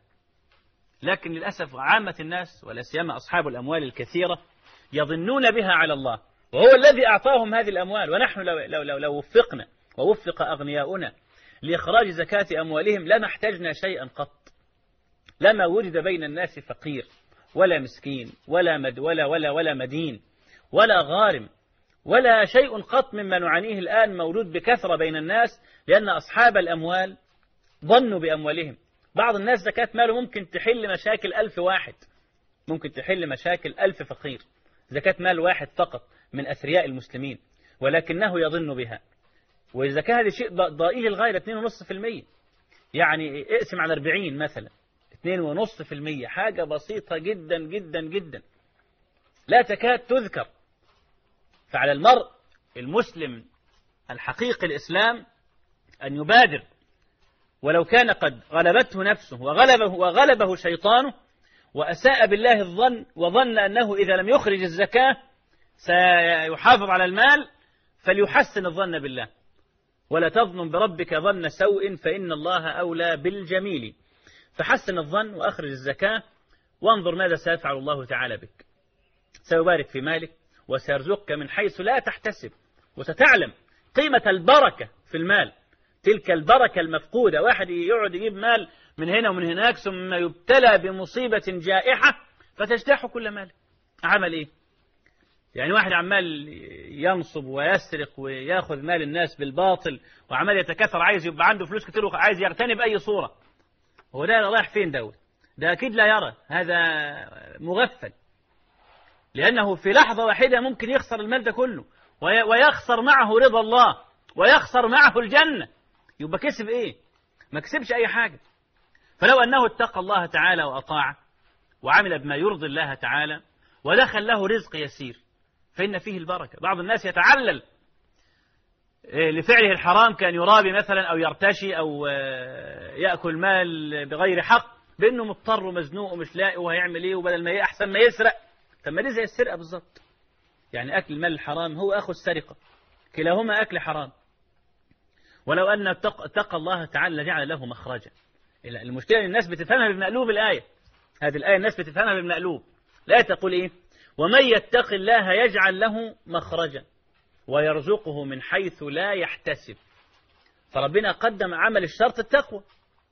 لكن للأسف عامة الناس ولا سيما أصحاب الأموال الكثيرة يظنون بها على الله، وهو الذي أعطاهم هذه الأموال. ونحن لو وفقنا ووفق أغنياؤنا لإخراج زكاة أموالهم لما احتجنا شيئا قط، لما وجد بين الناس فقير ولا مسكين ولا مدين ولا غارم ولا شيء قط مما نعانيه الآن موجود بكثرة بين الناس، لأن أصحاب الأموال ظنوا بأموالهم. بعض الناس زكاة ماله ممكن تحل مشاكل 1000 واحد، ممكن تحل مشاكل 1000 فقير، زكاة مال واحد فقط من أثرياء المسلمين، ولكنه يظن بها. والزكاة هذا شيء ضئيل للغاية، 2.5%، يعني اقسم على 40 مثلا، 2.5%، حاجة بسيطة جدا جدا جدا لا تكاد تذكر. فعلى المرء المسلم الحقيقي الإسلام أن يبادر ولو كان قد غلبته نفسه وغلبه شيطانه وأساء بالله الظن وظن أنه إذا لم يخرج الزكاة سيحافظ على المال، فليحسن الظن بالله، ولا تظن بربك ظن سوء فإن الله أولى بالجميل. فحسن الظن وأخرج الزكاة وانظر ماذا سيفعل الله تعالى بك. سيبارك في مالك وسيرزقك من حيث لا تحتسب، وستعلم قيمة البركة في المال، تلك البركة المفقودة. واحد يقعد يجيب مال من هنا ومن هناك ثم يبتلى بمصيبة جائحة فتجتاح كل مال. عمل إيه؟ يعني واحد عمال ينصب ويسرق وياخذ مال الناس بالباطل وعمال يتكاثر، عايز يبقى عنده فلوس كتير وعايز يغتني بأي صورة، هو ده رايح فين دوت؟ ده أكيد لا يرى، هذا مغفل، لأنه في لحظة واحدة ممكن يخسر المال ده كله ويخسر معه رضا الله ويخسر معه الجنة. يبقى كسب إيه؟ ما كسبش أي حاجة. فلو أنه اتقى الله تعالى وأطاعه وعمل بما يرضي الله تعالى ودخل له رزق يسير فإن فيه البركة. بعض الناس يتعلل لفعله الحرام كان يرابي مثلا أو يرتشي أو يأكل مال بغير حق بأنه مضطر ومزنوق ومش لاقي وهيعمل إيه، وبدل ما إيه أحسن ما يسرق. طب ما دي زي السرقة بالظبط، يعني أكل المال الحرام هو أخو السرقة، كلاهما أكل حرام. ولو أن اتقى الله تعالى جعل له مخرجا. المشكلة أن الناس بتفهمها بمقلوب الآية، هذه الآية الناس بتفهمها بمقلوب. لا تقول إيه؟ ومن يتق الله يجعل له مخرجا ويرزقه من حيث لا يحتسب. فربنا قدم عمل الشرط التقوى،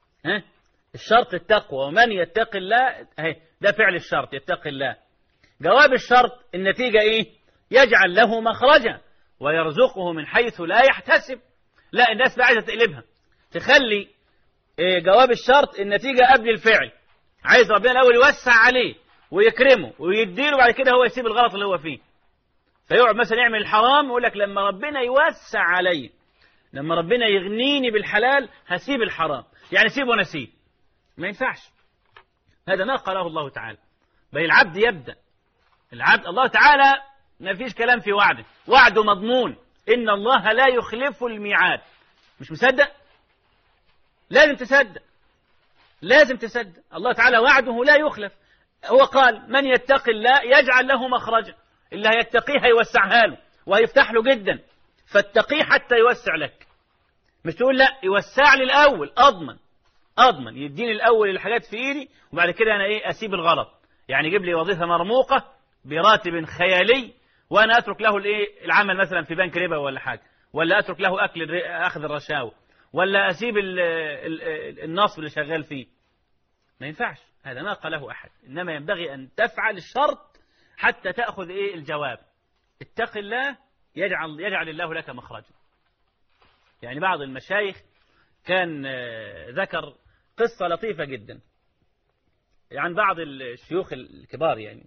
الشرط التقوى، ومن يتق الله ده فعل الشرط يتق الله. جواب الشرط النتيجة إيه؟ يجعل له مخرجا ويرزقه من حيث لا يحتسب. لا، الناس بقى عايزة تقلبها، تخلي جواب الشرط النتيجة قبل الفعل. عايز ربنا الأول يوسع عليه ويكرمه ويديله، بعد كده هو يسيب الغلط اللي هو فيه. فيقعد مثلا يعمل الحرام ويقول لك لما ربنا يوسع علي، لما ربنا يغنيني بالحلال هسيب الحرام، يعني سيب ونسيب. ما ينفعش، هذا ما قاله الله تعالى. بل العبد يبدأ، العبد الله تعالى ما فيش كلام في وعده، وعده مضمون، إن الله لا يخلف الميعاد. مش مصدق؟ لازم تصدق. لازم تصدق الله تعالى وعده لا يخلف. هو قال من يتق الله يجعل له مخرجا، اللي هيتقيه هيوسعها له وهيفتح له جدا، فاتقيه حتى يوسع لك. مش تقول لا يوسع لي الأول، أضمن يديني الأول الحاجات في إيدي وبعد كده أنا أسيب الغلط. يعني يجيب لي وظيفة مرموقة براتب خيالي وأنا أترك له العمل مثلا في بنك ربا ولا حاجة، ولا أترك له أخذ الرشاوى، ولا أسيب النصب اللي شغال فيه. ما ينفعش، هذا ما قاله أحد. إنما ينبغي أن تفعل الشرط حتى تأخذ الجواب. اتق الله يجعل الله لك مخرجا. يعني بعض المشايخ كان ذكر قصة لطيفة جدا عن بعض الشيوخ الكبار. يعني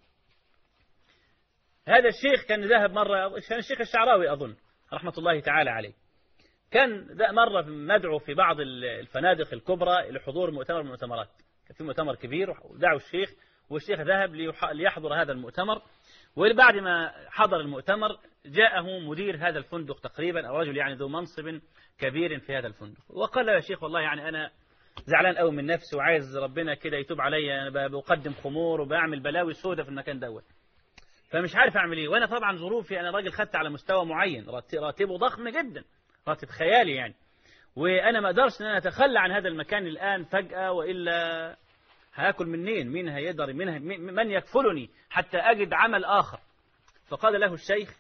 هذا الشيخ كان ذهب مرة، كان الشيخ الشعراوي أظن رحمة الله تعالى عليه، كان مرة مدعو في بعض الفنادق الكبرى لحضور مؤتمر من المؤتمرات. كان في مؤتمر كبير ودعوا الشيخ، والشيخ ذهب ليحضر هذا المؤتمر. وبعد ما حضر المؤتمر جاءه مدير هذا الفندق تقريبا، أو رجل يعني ذو منصب كبير في هذا الفندق، وقال له يا شيخ والله يعني أنا زعلان قوي من نفسي وعايز ربنا كده يتوب علي، أنا بقدم خمور وبعمل بلاوي سودة في المكان دوت، فمش عارف أعمل إيه. وأنا طبعا ظروفي أنا راجل خدت على مستوى معين، راتبه ضخم جدا، راتب خيالي يعني، وأنا ما أقدرش أن أنا أتخلى عن هذا المكان الآن فجأة، وإلا هاكل منين؟ مين هيقدر؟ من يكفلني حتى أجد عمل آخر؟ فقال له الشيخ،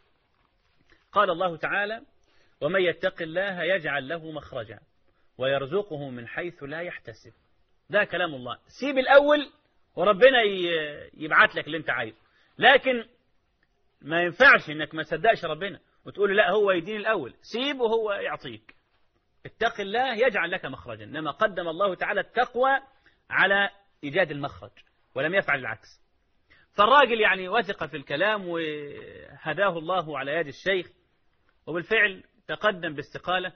قال الله تعالى ومن يتق الله يجعل له مخرجا ويرزقه من حيث لا يحتسب. ده كلام الله. سيب الأول وربنا يبعت لك اللي انت عايزه، لكن ما ينفعش انك ما تصدقش ربنا وتقول لا هو يديني الأول. سيب وهو يعطيك. اتق الله يجعل لك مخرجا. إنما قدم الله تعالى التقوى على إيجاد المخرج ولم يفعل العكس. فالراجل يعني وثق في الكلام وهداه الله على يد الشيخ، وبالفعل تقدم باستقالة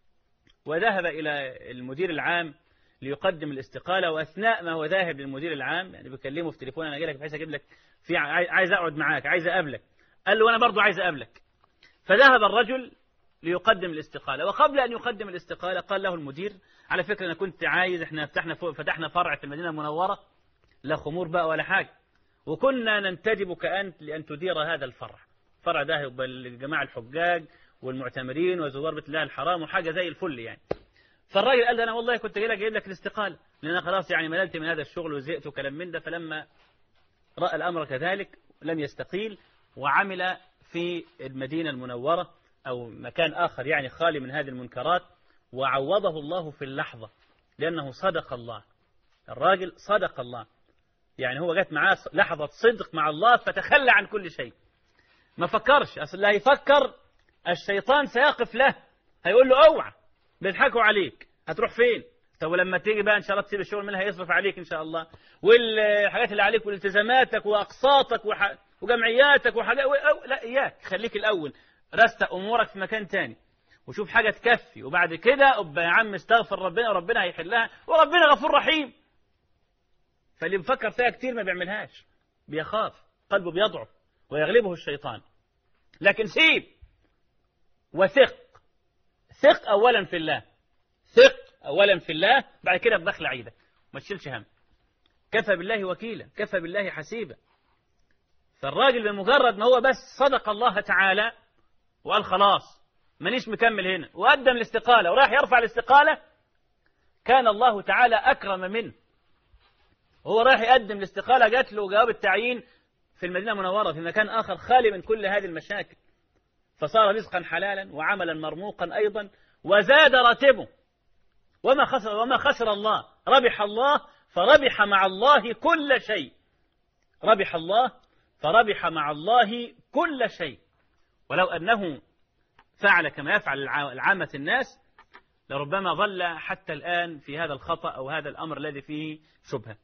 وذهب إلى المدير العام ليقدم الاستقالة. وأثناء ما هو ذاهب للمدير العام يعني بيكلمه في تليفون، أنا جاي لك بحيث أجيب لك عايز أقعد معاك، عايز أقابلك. قال له أنا برضو عايز أقابلك. فذهب الرجل ليقدم الاستقالة، وقبل أن يقدم الاستقالة قال له المدير على فكرة أنا كنت عايز، احنا فتحنا فرع في المدينة المنورة، لا خمور بقى ولا حاجة، وكنا ننتدبك أنت لأن تدير هذا الفرع. فرع ده يبقى الجماعة الحجاج والمعتمرين وزوار بيت الله الحرام وحاجة زي الفل يعني. فالراجل قال أنا والله كنت جايب لك الاستقالة لأن خلاص يعني مللت من هذا الشغل وزهقت وكلام من ده. فلما رأى الأمر كذلك لم يستقيل وعمل في المدينة المنورة أو مكان آخر يعني خالي من هذه المنكرات، وعوضه الله في اللحظة لأنه صدق الله. الراجل صدق الله، يعني هو جت معاه لحظة صدق مع الله فتخلى عن كل شيء. ما فكرش، أصل اللي هيفكر الشيطان سيقف له، هيقول له اوعى بيضحكوا عليك، هتروح فين؟ طب ولما تيجي بقى ان شاء الله تسيب الشغل منها هيصرف عليك ان شاء الله، والحاجات اللي عليك والالتزاماتك واقساطك وجمعياتك وحاجات لا اياك، خليك الاول رستق امورك في مكان تاني وشوف حاجة تكفي، وبعد كده ابقى يا عم استغفر ربنا وربنا هيحلها، وربنا غفور رحيم. فاللي بيفكر فيها كتير ما بيعملهاش، بيخاف، قلبه بيضعف ويغلبه الشيطان. لكن سيب وثق، ثق أولا في الله، ثق أولا في الله، بعد كده بدخل عيدك ما تشيلش هم. كفى بالله وكيلا، كفى بالله حسيبا. فالراجل بمجرد ما هو بس صدق الله تعالى وقال خلاص مانيش مكمل هنا وقدم الاستقالة وراح يرفع الاستقالة، كان الله تعالى أكرم منه. هو راح يقدم الاستقالة جات له جواب التعيين في المدينة المنورة في مكان آخر خالي من كل هذه المشاكل، فصار رزقا حلالا وعملا مرموقا أيضا، وزاد راتبه. وما خسر الله، ربح الله فربح مع الله كل شيء، ربح الله فربح مع الله كل شيء. ولو أنه فعل كما يفعل العامة الناس لربما ظل حتى الآن في هذا الخطأ أو هذا الأمر الذي فيه شبهة.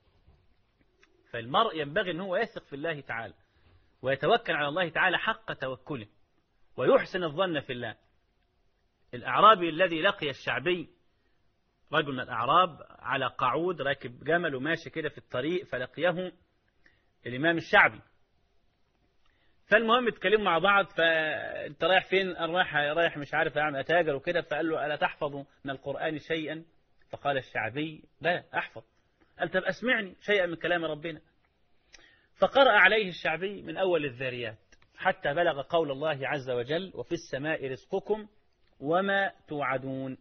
فالمرء ينبغي أن هو يثق في الله تعالى ويتوكل على الله تعالى حق توكله ويحسن الظن في الله. الأعرابي الذي لقي الشعبي، رجل من الأعراب على قعود راكب جمل وماشي كده في الطريق، فلقيه الإمام الشعبي. فالمهم اتكلموا مع بعض، فانت رايح فين؟ رايح مش عارف اعمل اتاجر وكده. فقال له الا تحفظ من القرآن شيئا؟ فقال الشعبي بلى احفظ. قال طب أسمعني شيئا من كلام ربنا. فقرأ عليه الشعبي من أول الذاريات حتى بلغ قول الله عز وجل وفي السماء رزقكم وما توعدون.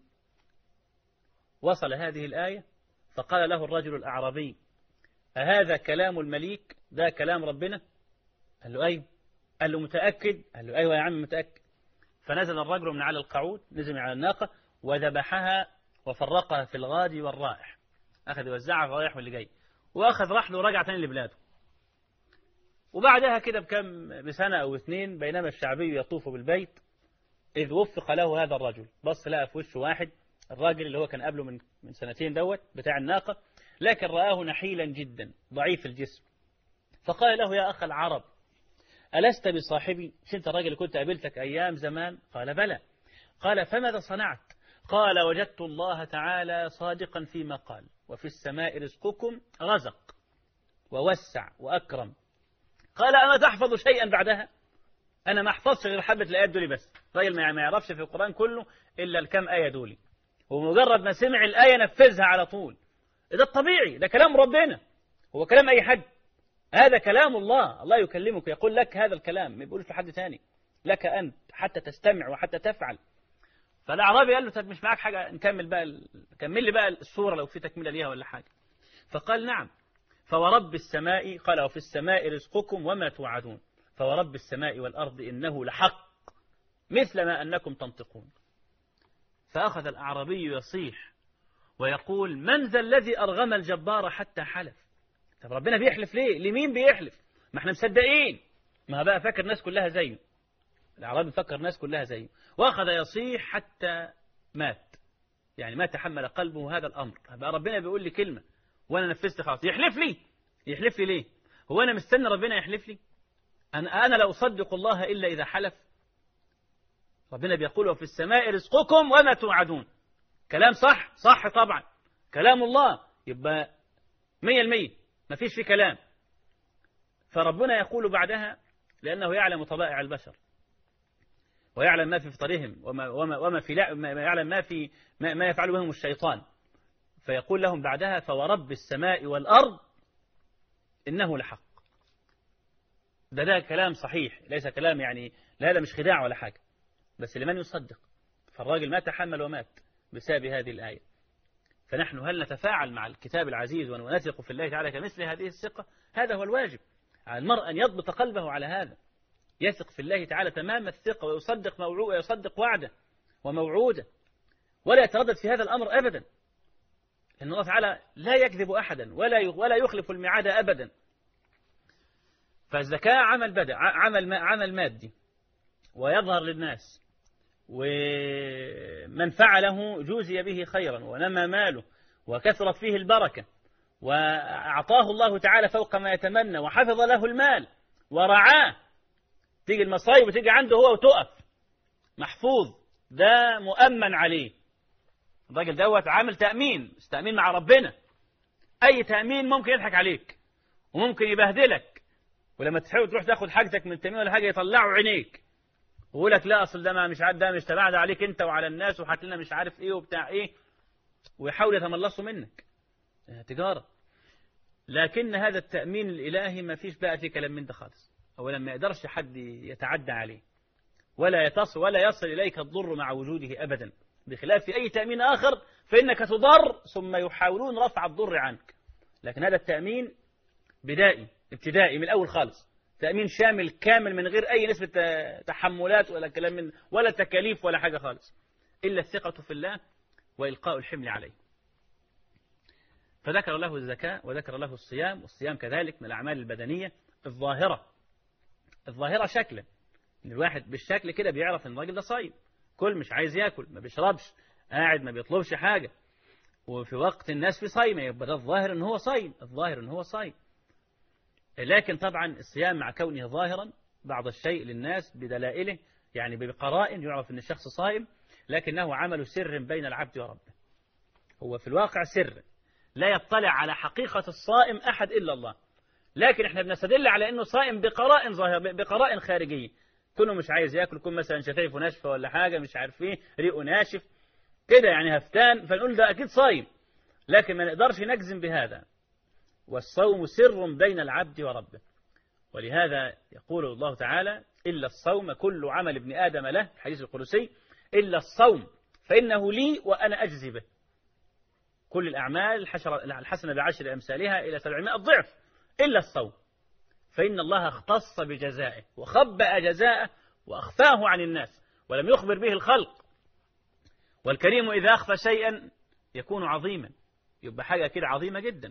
وصل هذه الآية فقال له الرجل الأعرابي أهذا كلام المليك؟ ده كلام ربنا؟ قال له أيوه. قال له متأكد؟ قال له أيوه يا عم متأكد. فنزل الرجل من على القعود، نزل على الناقة وذبحها وفرقها في الغادي والرائح، أخذ يوزعها في الرايح واللي جاي، وأخذ رحله ورجع تاني لبلاده. وبعدها كده بسنة أو اثنين بينما الشعبي يطوف بالبيت إذ وفق له هذا الرجل، بص لقى في وشه واحد، الراجل اللي هو كان قبله من سنتين دوت بتاع الناقة، لكن رآه نحيلا جدا ضعيف الجسم. فقال له يا أخ العرب ألست بصاحبي؟ مش أنت الراجل اللي كنت قابلتك أيام زمان؟ قال بلى. قال فماذا صنعت؟ قال وجدت الله تعالى صادقا فيما قال وفي السماء رزقكم، رزق ووسع وأكرم. قال أما تحفظ شيئا بعدها؟ أنا ما أحفظش غير حبة الآيات دولي بس. راجل ما يعرفش في القرآن كله إلا الكم آية دولي، ومجرد ما سمع الآية نفذها على طول. ده الطبيعي، ده كلام ربنا، هو كلام أي حد؟ هذا كلام الله، الله يكلمك يقول لك هذا الكلام، ما يقولش لحد ثاني، لك أنت حتى تستمع وحتى تفعل. فالأعرابي قال له طب مش معاك حاجة نكمل بقى، كمل لي بقى السورة لو في تكملة ليها ولا حاجة. فقال نعم. فورب السماء، قال وفي السماء رزقكم وما توعدون، فورب السماء والأرض إنه لحق مثل ما أنكم تنطقون. فأخذ الأعرابي يصيح ويقول من ذا الذي أرغم الجبار حتى حلف؟ طب ربنا بيحلف ليه؟ لمين بيحلف؟ ما احنا مصدقين. ما بقى فاكر الناس كلها زيه، الأعرابي فكر الناس كلها زيه، وأخذ يصيح حتى مات، يعني ما تحمل قلبه هذا الأمر. بقى ربنا بيقول لي كلمة وأنا نفذت خلاص، يحلف لي؟ يحلف لي ليه؟ هو أنا مستني ربنا يحلف لي؟ أنا لا أصدق الله إلا إذا حلف. ربنا بيقول وفي السماء رزقكم وما توعدون، كلام صح؟ صح طبعا، كلام الله يبقى 100%، ما فيش فيه كلام. فربنا يقول بعدها لأنه يعلم طبائع البشر ويعلم ما في فطرهم وما في يعلم ما يفعل بهم الشيطان، فيقول لهم بعدها فورب السماء والأرض إنه لحق. ده كلام صحيح، ليس كلام يعني، لا هذا مش خداع ولا حاجة، بس لمن يصدق. فالراجل ما تحمل ومات بسبب هذه الآية. فنحن هل نتفاعل مع الكتاب العزيز ونثق في الله تعالى كمثل هذه الثقة؟ هذا هو الواجب على المرء، أن يضبط قلبه على هذا، يثق في الله تعالى تمام الثقة ويصدق وعده وموعوده، ولا يتردد في هذا الأمر أبدا، لأن الله تعالى لا يكذب أحدا ولا يخلف الميعاد أبدا. فالزكاة عمل بدء، عمل مادي ويظهر للناس، ومن فعله جوزي به خيرا ونمى ماله وكثرت فيه البركة وأعطاه الله تعالى فوق ما يتمنى وحفظ له المال ورعاه. تيجي المصايب وتيجي عنده هو وتقف محفوظ، ده مؤمن عليه. الراجل دوت عامل تأمين مع ربنا. أي تأمين ممكن يضحك عليك وممكن يبهدلك، ولما تحاول تروح تاخد حاجتك من التأمين ولا حاجة يطلعوا عينيك ويقول لك لا أصل ده مش عاد، ده مش تبع ده عليك أنت وعلى الناس، وحات لنا مش عارف إيه وبتاع إيه، ويحاول يتملصوا منك تجارة. لكن هذا التأمين الإلهي ما فيش بقى فيه كلام من ده خالص. أولا ما يقدرش حد يتعدى عليه ولا يصل إليك الضر مع وجوده أبدا، بخلاف أي تأمين آخر فإنك تضر ثم يحاولون رفع الضر عنك. لكن هذا التأمين بدائي ابتدائي من الأول خالص، تأمين شامل كامل من غير أي نسبة تحملات ولا كلام من ولا تكاليف ولا حاجة خالص، إلا الثقة في الله وإلقاء الحمل عليه. فذكر له الزكاة وذكر له الصيام، والصيام كذلك من الأعمال البدنية الظاهرة شكلا، إن الواحد بالشكل كده بيعرف إن الراجل ده صايم، كل مش عايز يأكل، ما بيشربش، قاعد ما بيطلبش حاجة، وفي وقت الناس في صايمة، يبقى ده الظاهر إن هو صايم. لكن طبعا الصيام مع كونه ظاهرا بعض الشيء للناس بدلائله، يعني بقرائن يعرف أن الشخص صائم، لكنه عمل سر بين العبد وربه، هو في الواقع سر لا يطلع على حقيقة الصائم أحد إلا الله، لكن احنا بنستدل على أنه صائم بقرائن ظاهرة، بقرائن خارجية، كونه مش عايز يأكل، يكون مثلا شفايفه ناشفة ولا حاجة مش عارف ايه، ريقه ناشف كده يعني هفتان، فنقول ده أكيد صايم، لكن ما نقدرش نجزم بهذا، والصوم سر بين العبد وربه. ولهذا يقول الله تعالى: إلا الصوم كل عمل ابن آدم له، الحديث القدسي: إلا الصوم فإنه لي وأنا أجزي به. كل الأعمال الحسنة بعشر أمثالها إلى 700 ضعف إلا الصوم، فإن الله اختص بجزائه وخبأ جزاءه وأخفاه عن الناس ولم يخبر به الخلق. والكريم إذا أخفى شيئا يكون عظيما، يبقى حاجة كده عظيمة جدا.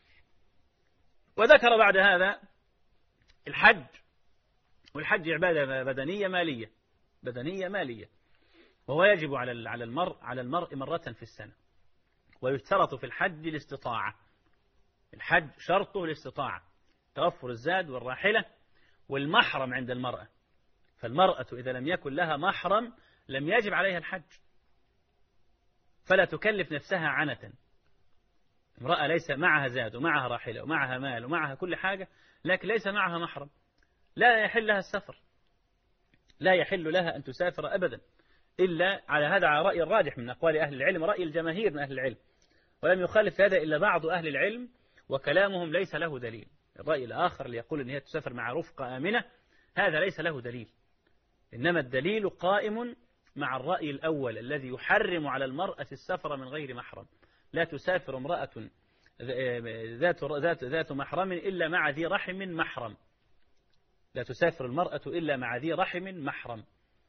وذكر بعد هذا الحج، والحج عبادة بدنية مالية، وهو يجب على المرء مرة في السنة، ويشترط في الحج الاستطاعة. الحج شرطه الاستطاعة، توفر الزاد والراحلة والمحرم عند المرأة. فالمرأة إذا لم يكن لها محرم لم يجب عليها الحج، فلا تكلف نفسها عنة. امرأة ليس معها زاد ومعها راحلة ومعها مال ومعها كل حاجة، لكن ليس معها محرم، لا يحل لها السفر، لا يحل لها أن تسافر أبدا، إلا على هذا رأي الراجح من أقوال أهل العلم، رأي الجماهير من أهل العلم، ولم يخالف هذا إلا بعض أهل العلم، وكلامهم ليس له دليل. الرأي الآخر اللي يقول أن هي تسافر مع رفقة آمنة، هذا ليس له دليل، إنما الدليل قائم مع الرأي الأول الذي يحرم على المرأة السفر من غير محرم. لا تسافر امرأة ذات محرم إلا مع ذي رحم محرم، لا تسافر المرأة إلا مع ذي رحم محرم.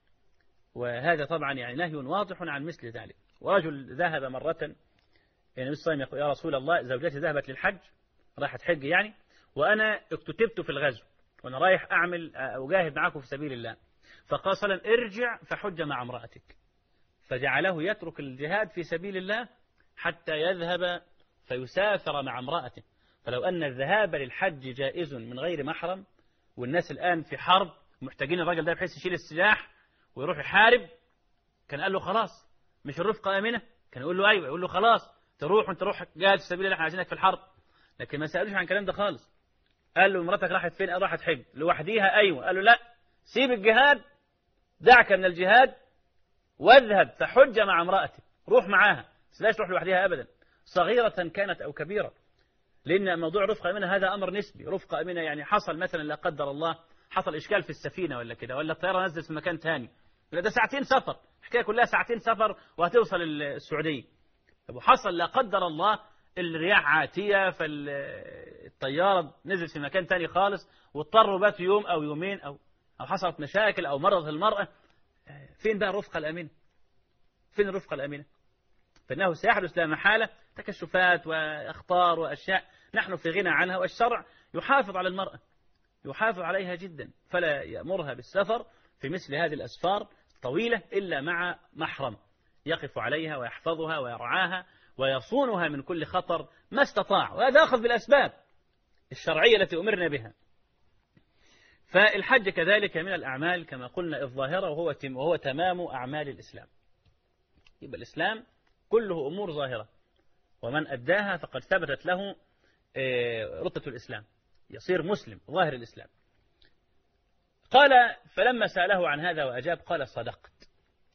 وهذا طبعا يعني نهي واضح عن مثل ذلك. ورجل ذهب مرة، يعني النبي يقول: يا رسول الله، زوجتي ذهبت للحج، راحت حج يعني، وأنا اكتتبت في الغزو وأنا رايح أجاهد معكم في سبيل الله. فقال صلى الله عليه وسلم: ارجع فحج مع امرأتك. فجعله يترك الجهاد في سبيل الله حتى يذهب فيسافر مع امرأته. فلو أن الذهاب للحج جائز من غير محرم، والناس الآن في حرب محتاجين الرجل ده بحيث يشيل السلاح ويروح يحارب، كان قال له: خلاص مش الرفقة آمنة؟ كان يقول له: أيوة. يقول له: خلاص تروح جاهد في سبيل الله، احنا عايزينك في الحرب. لكن ما سألوش عن الكلام ده خالص. قال له: مراتك راحت فين؟ راحت حج لوحديها. أيوة. قال له: لا، سيب الجهاد، دعك من الجهاد واذهب فحج مع امرأتك، روح معاها، بس لا تروح لوحدها أبدا، صغيرة كانت أو كبيرة. لأن موضوع رفقة أمينة هذا أمر نسبي. رفقة أمينة يعني حصل مثلا لا قدر الله حصل إشكال في السفينة ولا كده، ولا الطيارة نزلت في مكان ثاني، ده ساعتين سفر، الحكاية كلها ساعتين سفر وهتوصل السعودية. طب وحصل لا قدر الله الرياح عاتية، فالطيارة نزلت في مكان ثاني خالص، واضطروا باتوا يوم أو يومين، أو حصلت مشاكل أو مرضت المرأة، فين بقى الرفقة الأمينة؟ فين الرفقة الأمينة؟ فإنه سيحدث لا محالة تكشفات وأخطار وأشياء نحن في غنى عنها، والشرع يحافظ على المرأة، يحافظ عليها جدا، فلا يأمرها بالسفر في مثل هذه الأسفار الطويلة إلا مع محرم يقف عليها ويحفظها ويرعاها ويصونها من كل خطر ما استطاع، وهذا أخذ بالأسباب الشرعية التي أمرنا بها. فالحج كذلك من الأعمال كما قلنا الظاهرة، وهو تمام أعمال الإسلام. يبقى الإسلام كله أمور ظاهرة، ومن أداها فقد ثبتت له رتبة الإسلام، يصير مسلم ظاهر الإسلام. قال: فلما سأله عن هذا وأجاب قال: صدقت.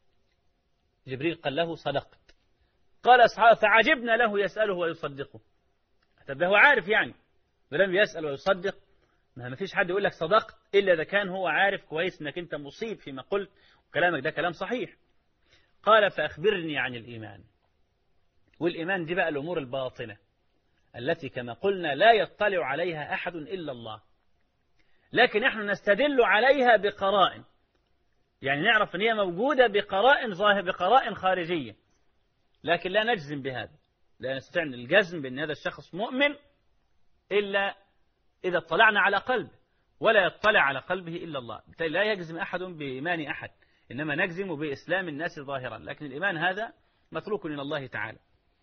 جبريل قال له: صدقت. قال أصحابه: فعجبنا له يسأله ويصدقه. طب هو عارف يعني، ولم يسأل ويصدق، ما فيش حد يقول لك صدقت إلا إذا كان هو عارف كويس أنك أنت مصيب فيما قلت وكلامك ده كلام صحيح. قال: فأخبرني عن الإيمان. والإيمان دي بقى الأمور الباطنة التي كما قلنا لا يطلع عليها أحد إلا الله، لكن نحن نستدل عليها بقرائن، يعني نعرف أن هي موجودة بقرائن ظاهرة بقرائن خارجية، لكن لا نجزم بهذا، لا نستطيع الجزم بأن هذا الشخص مؤمن إلا إذا اطلعنا على قلبه، ولا يطلع على قلبه إلا الله. بالتالي لا يجزم أحد بإيمان أحد، إنما نجزم بإسلام الناس ظاهرا، لكن الإيمان هذا متروك من الله تعالى.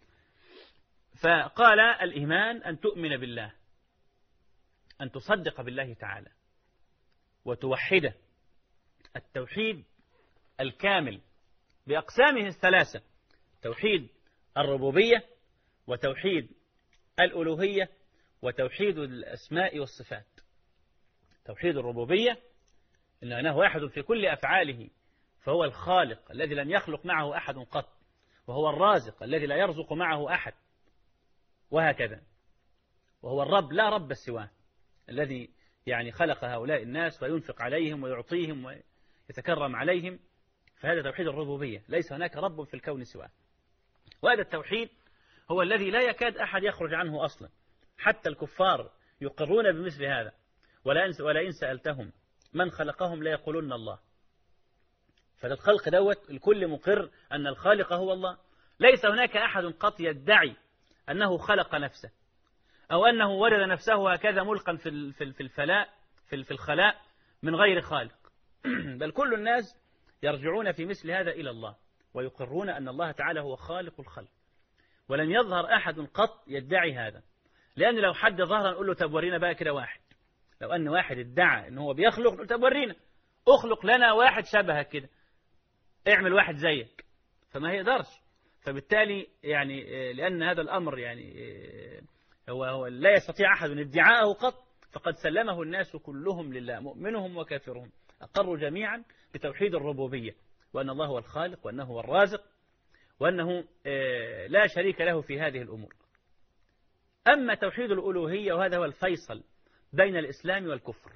فقال: الإيمان أن تؤمن بالله، أن تصدق بالله تعالى وتوحده، التوحيد الكامل بأقسامه الثلاثة: توحيد الربوبية، وتوحيد الألوهية، وتوحيد الأسماء والصفات. توحيد الربوبية إنه واحد في كل أفعاله، فهو الخالق الذي لم يخلق معه أحد قط، وهو الرازق الذي لا يرزق معه أحد، وهكذا. وهو الرب لا رب سواه، الذي يعني خلق هؤلاء الناس وينفق عليهم ويعطيهم ويتكرم عليهم. فهذا توحيد الربوبية، ليس هناك رب في الكون سواه. وهذا التوحيد هو الذي لا يكاد أحد يخرج عنه أصلا، حتى الكفار يقرون بمثل هذا. ولئن سألتهم من خلقهم ليقولون الله. فهذا الخلق دوت الكل مقر أن الخالق هو الله. ليس هناك أحد قط يدعي أنه خلق نفسه أو أنه وجد نفسه هكذا ملقا في الخلاء من غير خالق. بل كل الناس يرجعون في مثل هذا إلى الله ويقرون أن الله تعالى هو خالق الخلق. ولم يظهر أحد قط يدعي هذا، لأن لو حد ظهر نقول له طب ورينا بقى كده واحد. لو أن واحد ادعى أنه هو بيخلق نقول طب ورينا، أخلق لنا واحد شبهك كده، اعمل واحد زيك. فما يقدرش. فبالتالي يعني لأن هذا الأمر يعني هو لا يستطيع أحد ادعاءه قط، فقد سلمه الناس كلهم لله، مؤمنهم وكافرهم أقروا جميعا بتوحيد الربوبية، وأن الله هو الخالق وأنه هو الرازق وأنه لا شريك له في هذه الأمور. أما توحيد الألوهية وهذا هو الفيصل بين الإسلام والكفر،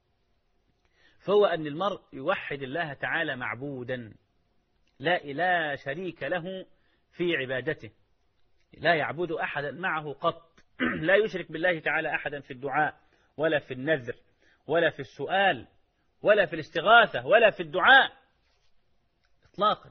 فهو أن المرء يوحد الله تعالى معبودا لا شريك له في عبادته، لا يعبد أحدا معه قط، لا يشرك بالله تعالى أحدا في الدعاء ولا في النذر ولا في السؤال ولا في الاستغاثة ولا في الدعاء إطلاقا.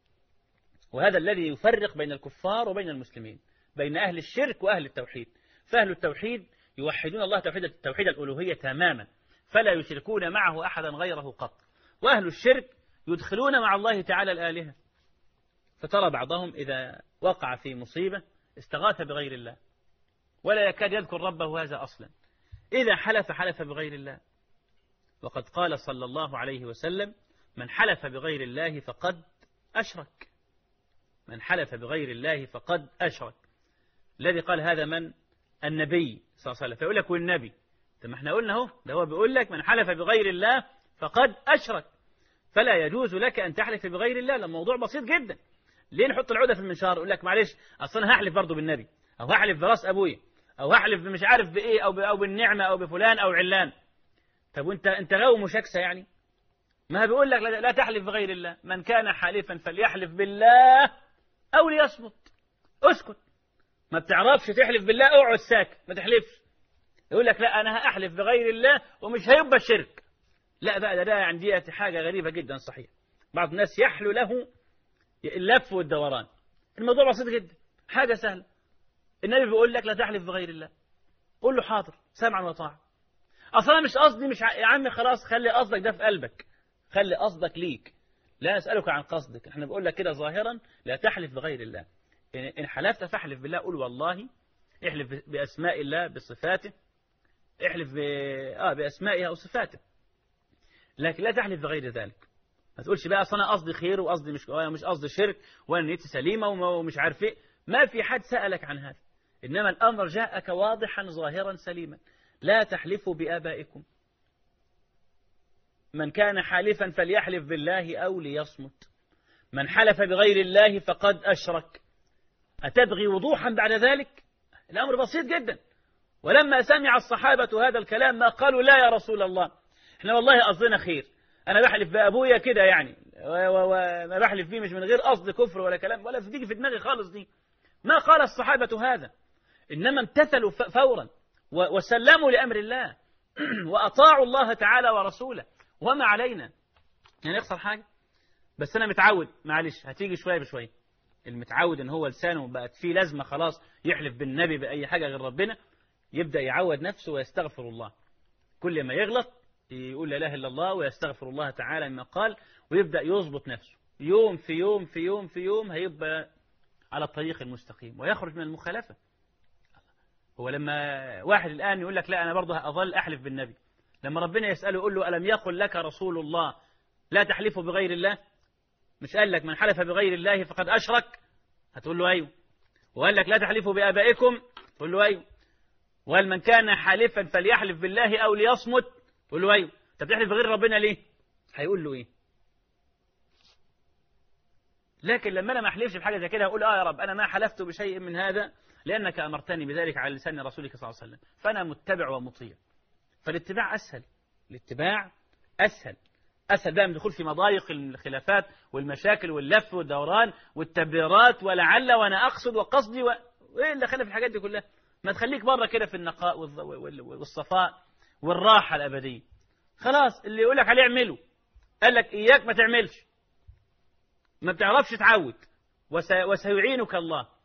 وهذا الذي يفرق بين الكفار وبين المسلمين، بين أهل الشرك وأهل التوحيد. فأهل التوحيد يوحدون الله توحيد الألوهية تماما، فلا يشركون معه أحدا غيره قط. وأهل الشرك يدخلون مع الله تعالى الآلهة. فترى بعضهم إذا وقع في مصيبة استغاث بغير الله ولا يكاد يذكر ربه هذا أصلا. إذا حلف بغير الله. وقد قال صلى الله عليه وسلم من حلف بغير الله فقد أشرك. من حلف بغير الله فقد أشرك. الذي قال هذا من؟ النبي صلى الله عليه وسلم. فيقول لك والنبي، ما احنا قلنا اهو، ده هو بيقول لك من حلف بغير الله فقد أشرك. فلا يجوز لك أن تحلف بغير الله. الموضوع بسيط جدا. ليه نحط العودة في المنشار؟ يقول لك معلش أصلا هحلف برضه بالنبي، أو هحلف براس أبويا، أو هحلف مش عارف بإيه، أو بالنعمة، أو بفلان أو علان. طب وأنت غاوي مشاكسة يعني؟ ما بيقول لك لا تحلف بغير الله. من كان حالفا فليحلف بالله أو ليصمت. اسكت. ما بتعرفش تحلف بالله اقعد ساكت ما تحلفش. يقول لك لا أنا هأحلف بغير الله ومش هيبقى الشرك. لا بقى ده عندي حاجة غريبة جدا. صحيح بعض الناس يحلو له اللف والدوران. الموضوع بسيط جدا، حاجة سهلة. النبي بيقول لك لا تحلف بغير الله، قول له حاضر سمعا وطاعة. أصلا مش قصدي، مش يا عم خلاص خلي قصدك ده في قلبك، خلي قصدك ليك، لا أسألك عن قصدك. احنا بقول لك كده ظاهرا لا تحلف بغير الله. إن حلفت فاحلف بالله، قول والله، احلف بأسماء الله بصفاته، احلف بأسمائها وصفاته، لكن لا تحلف بغير ذلك. ما تقولش بقى أصلا قصدي خير وقصدي مش قصدي شرك وأنا نيتي سليمة ومش عارف ايه. ما في حد سألك عن هذا، إنما الأمر جاءك واضحا ظاهرا سليما. لا تحلفوا بآبائكم. من كان حالفا فليحلف بالله أو ليصمت. من حلف بغير الله فقد أشرك. أتبغي وضوحا بعد ذلك؟ الأمر بسيط جدا. ولما سمع الصحابة هذا الكلام ما قالوا لا يا رسول الله، احنا والله قصدنا خير، أنا بحلف بأبويا كده يعني، وما بحلف فيه مش من غير قصد كفر ولا كلام ولا تيجي في دماغي خالص دي. ما قال الصحابة هذا، إنما امتثلوا فورا وسلموا لأمر الله وأطاعوا الله تعالى ورسوله. وما علينا يعني يخسر حاجة. بس أنا متعود، معلش هتيجي شوية بشوية. المتعود إن هو لسانه بقت فيه لازمة خلاص يحلف بالنبي بأي حاجة غير ربنا، يبدأ يعود نفسه ويستغفر الله. كل ما يغلط يقول لا إله إلا الله ويستغفر الله تعالى مما قال، ويبدأ يضبط نفسه يوم في يوم في يوم في يوم، هيبقى على الطريق المستقيم ويخرج من المخالفة. هو لما واحد الآن يقول لك لا أنا برضه أظل أحلف بالنبي، لما ربنا يسأله يقول له ألم يقل لك رسول الله لا تحلفوا بغير الله؟ مش قال لك من حلف بغير الله فقد أشرك؟ هتقول له أيوه. وقال لك لا تحلفوا بآبائكم؟ تقول له أيوه. وقال من كان حالفا فليحلف بالله أو ليصمت؟ تقول له أيوه. أنت بتحلف بغير ربنا ليه؟ هيقول له إيه؟ لكن لما أنا ما أحلفش بحاجة زي كده أقول يا رب أنا ما حلفت بشيء من هذا لأنك أمرتني بذلك على لسان رسولك صلى الله عليه وسلم، فأنا متبع ومطيع. فالاتباع أسهل، الاتباع أسهل بقى من الدخول في مضايق الخلافات والمشاكل واللف والدوران والتبريرات ولعل وأنا أقصد وقصدي وإيه اللي خلف الحاجات دي كلها. ما تخليك بره كده في النقاء والصفاء والراحة الأبدية. خلاص اللي يقول لك عليه اعمله، قال لك إياك ما تعملش، ما بتعرفش تعود، وسيعينك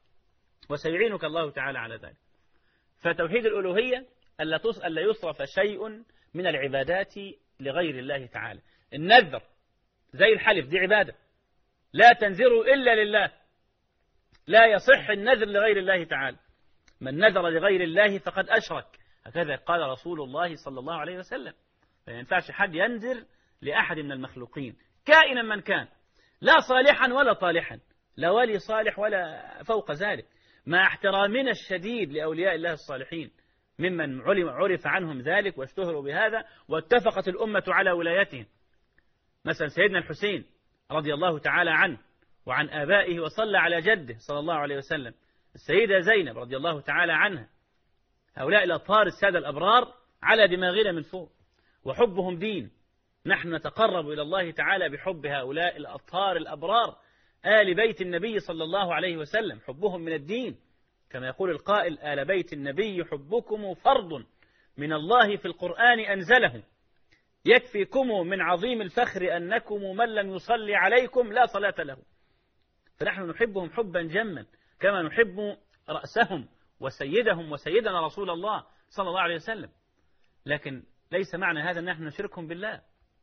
الله تعالى على ذلك. فتوحيد الألوهية ألا يصرف شيء من العبادات لغير الله تعالى. النذر زي الحلف دي عبادة، لا تنذروا إلا لله، لا يصح النذر لغير الله تعالى. من نذر لغير الله فقد أشرك، هكذا قال رسول الله صلى الله عليه وسلم. فما ينفعش حد ينذر لأحد من المخلوقين كائنا من كان، لا صالحا ولا طالحا، لا ولي صالح ولا فوق ذلك، مع احترامنا الشديد لأولياء الله الصالحين ممن عرف عنهم ذلك واشتهروا بهذا واتفقت الأمة على ولايتهم. مثلا سيدنا الحسين رضي الله تعالى عنه وعن آبائه وصلى على جده صلى الله عليه وسلم، السيدة زينب رضي الله تعالى عنها، هؤلاء الأطهار السادة الأبرار على دماغنا من فوق، وحبهم دين. نحن نتقرب إلى الله تعالى بحب هؤلاء الأطهار الأبرار آل بيت النبي صلى الله عليه وسلم، حبهم من الدين، كما يقول القائل: آل بيت النبي حبكم فرض من الله في القرآن أنزله، يكفيكم من عظيم الفخر أنكم من لم يصلي عليكم لا صلاة له. فنحن نحبهم حبا جما كما نحب رأسهم وسيدهم وسيدنا رسول الله صلى الله عليه وسلم. لكن ليس معنى هذا أن نحن نشركهم بالله.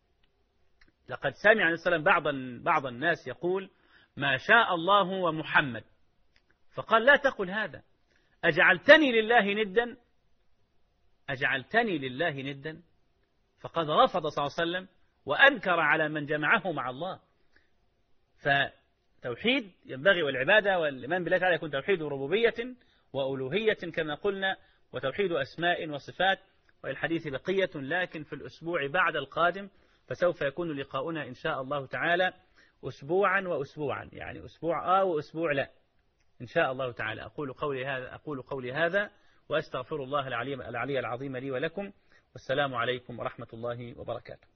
لقد سمع عليه السلام بعض الناس يقول: ما شاء الله ومحمد، فقال: لا تقل هذا، أجعلتني لله ندا، فقد رفض صلى الله عليه وسلم وأنكر على من جمعه مع الله. فتوحيد ينبغي، والعبادة والإيمان بالله تعالى يكون توحيد ربوبية وألوهية كما قلنا، وتوحيد أسماء وصفات. والحديث بقية، لكن في الأسبوع بعد القادم، فسوف يكون لقاؤنا إن شاء الله تعالى أسبوعا وأسبوعا، يعني أسبوع وأسبوع لا، إن شاء الله تعالى. أقول قولي هذا وأستغفر الله العلي العظيم لي ولكم، والسلام عليكم ورحمة الله وبركاته.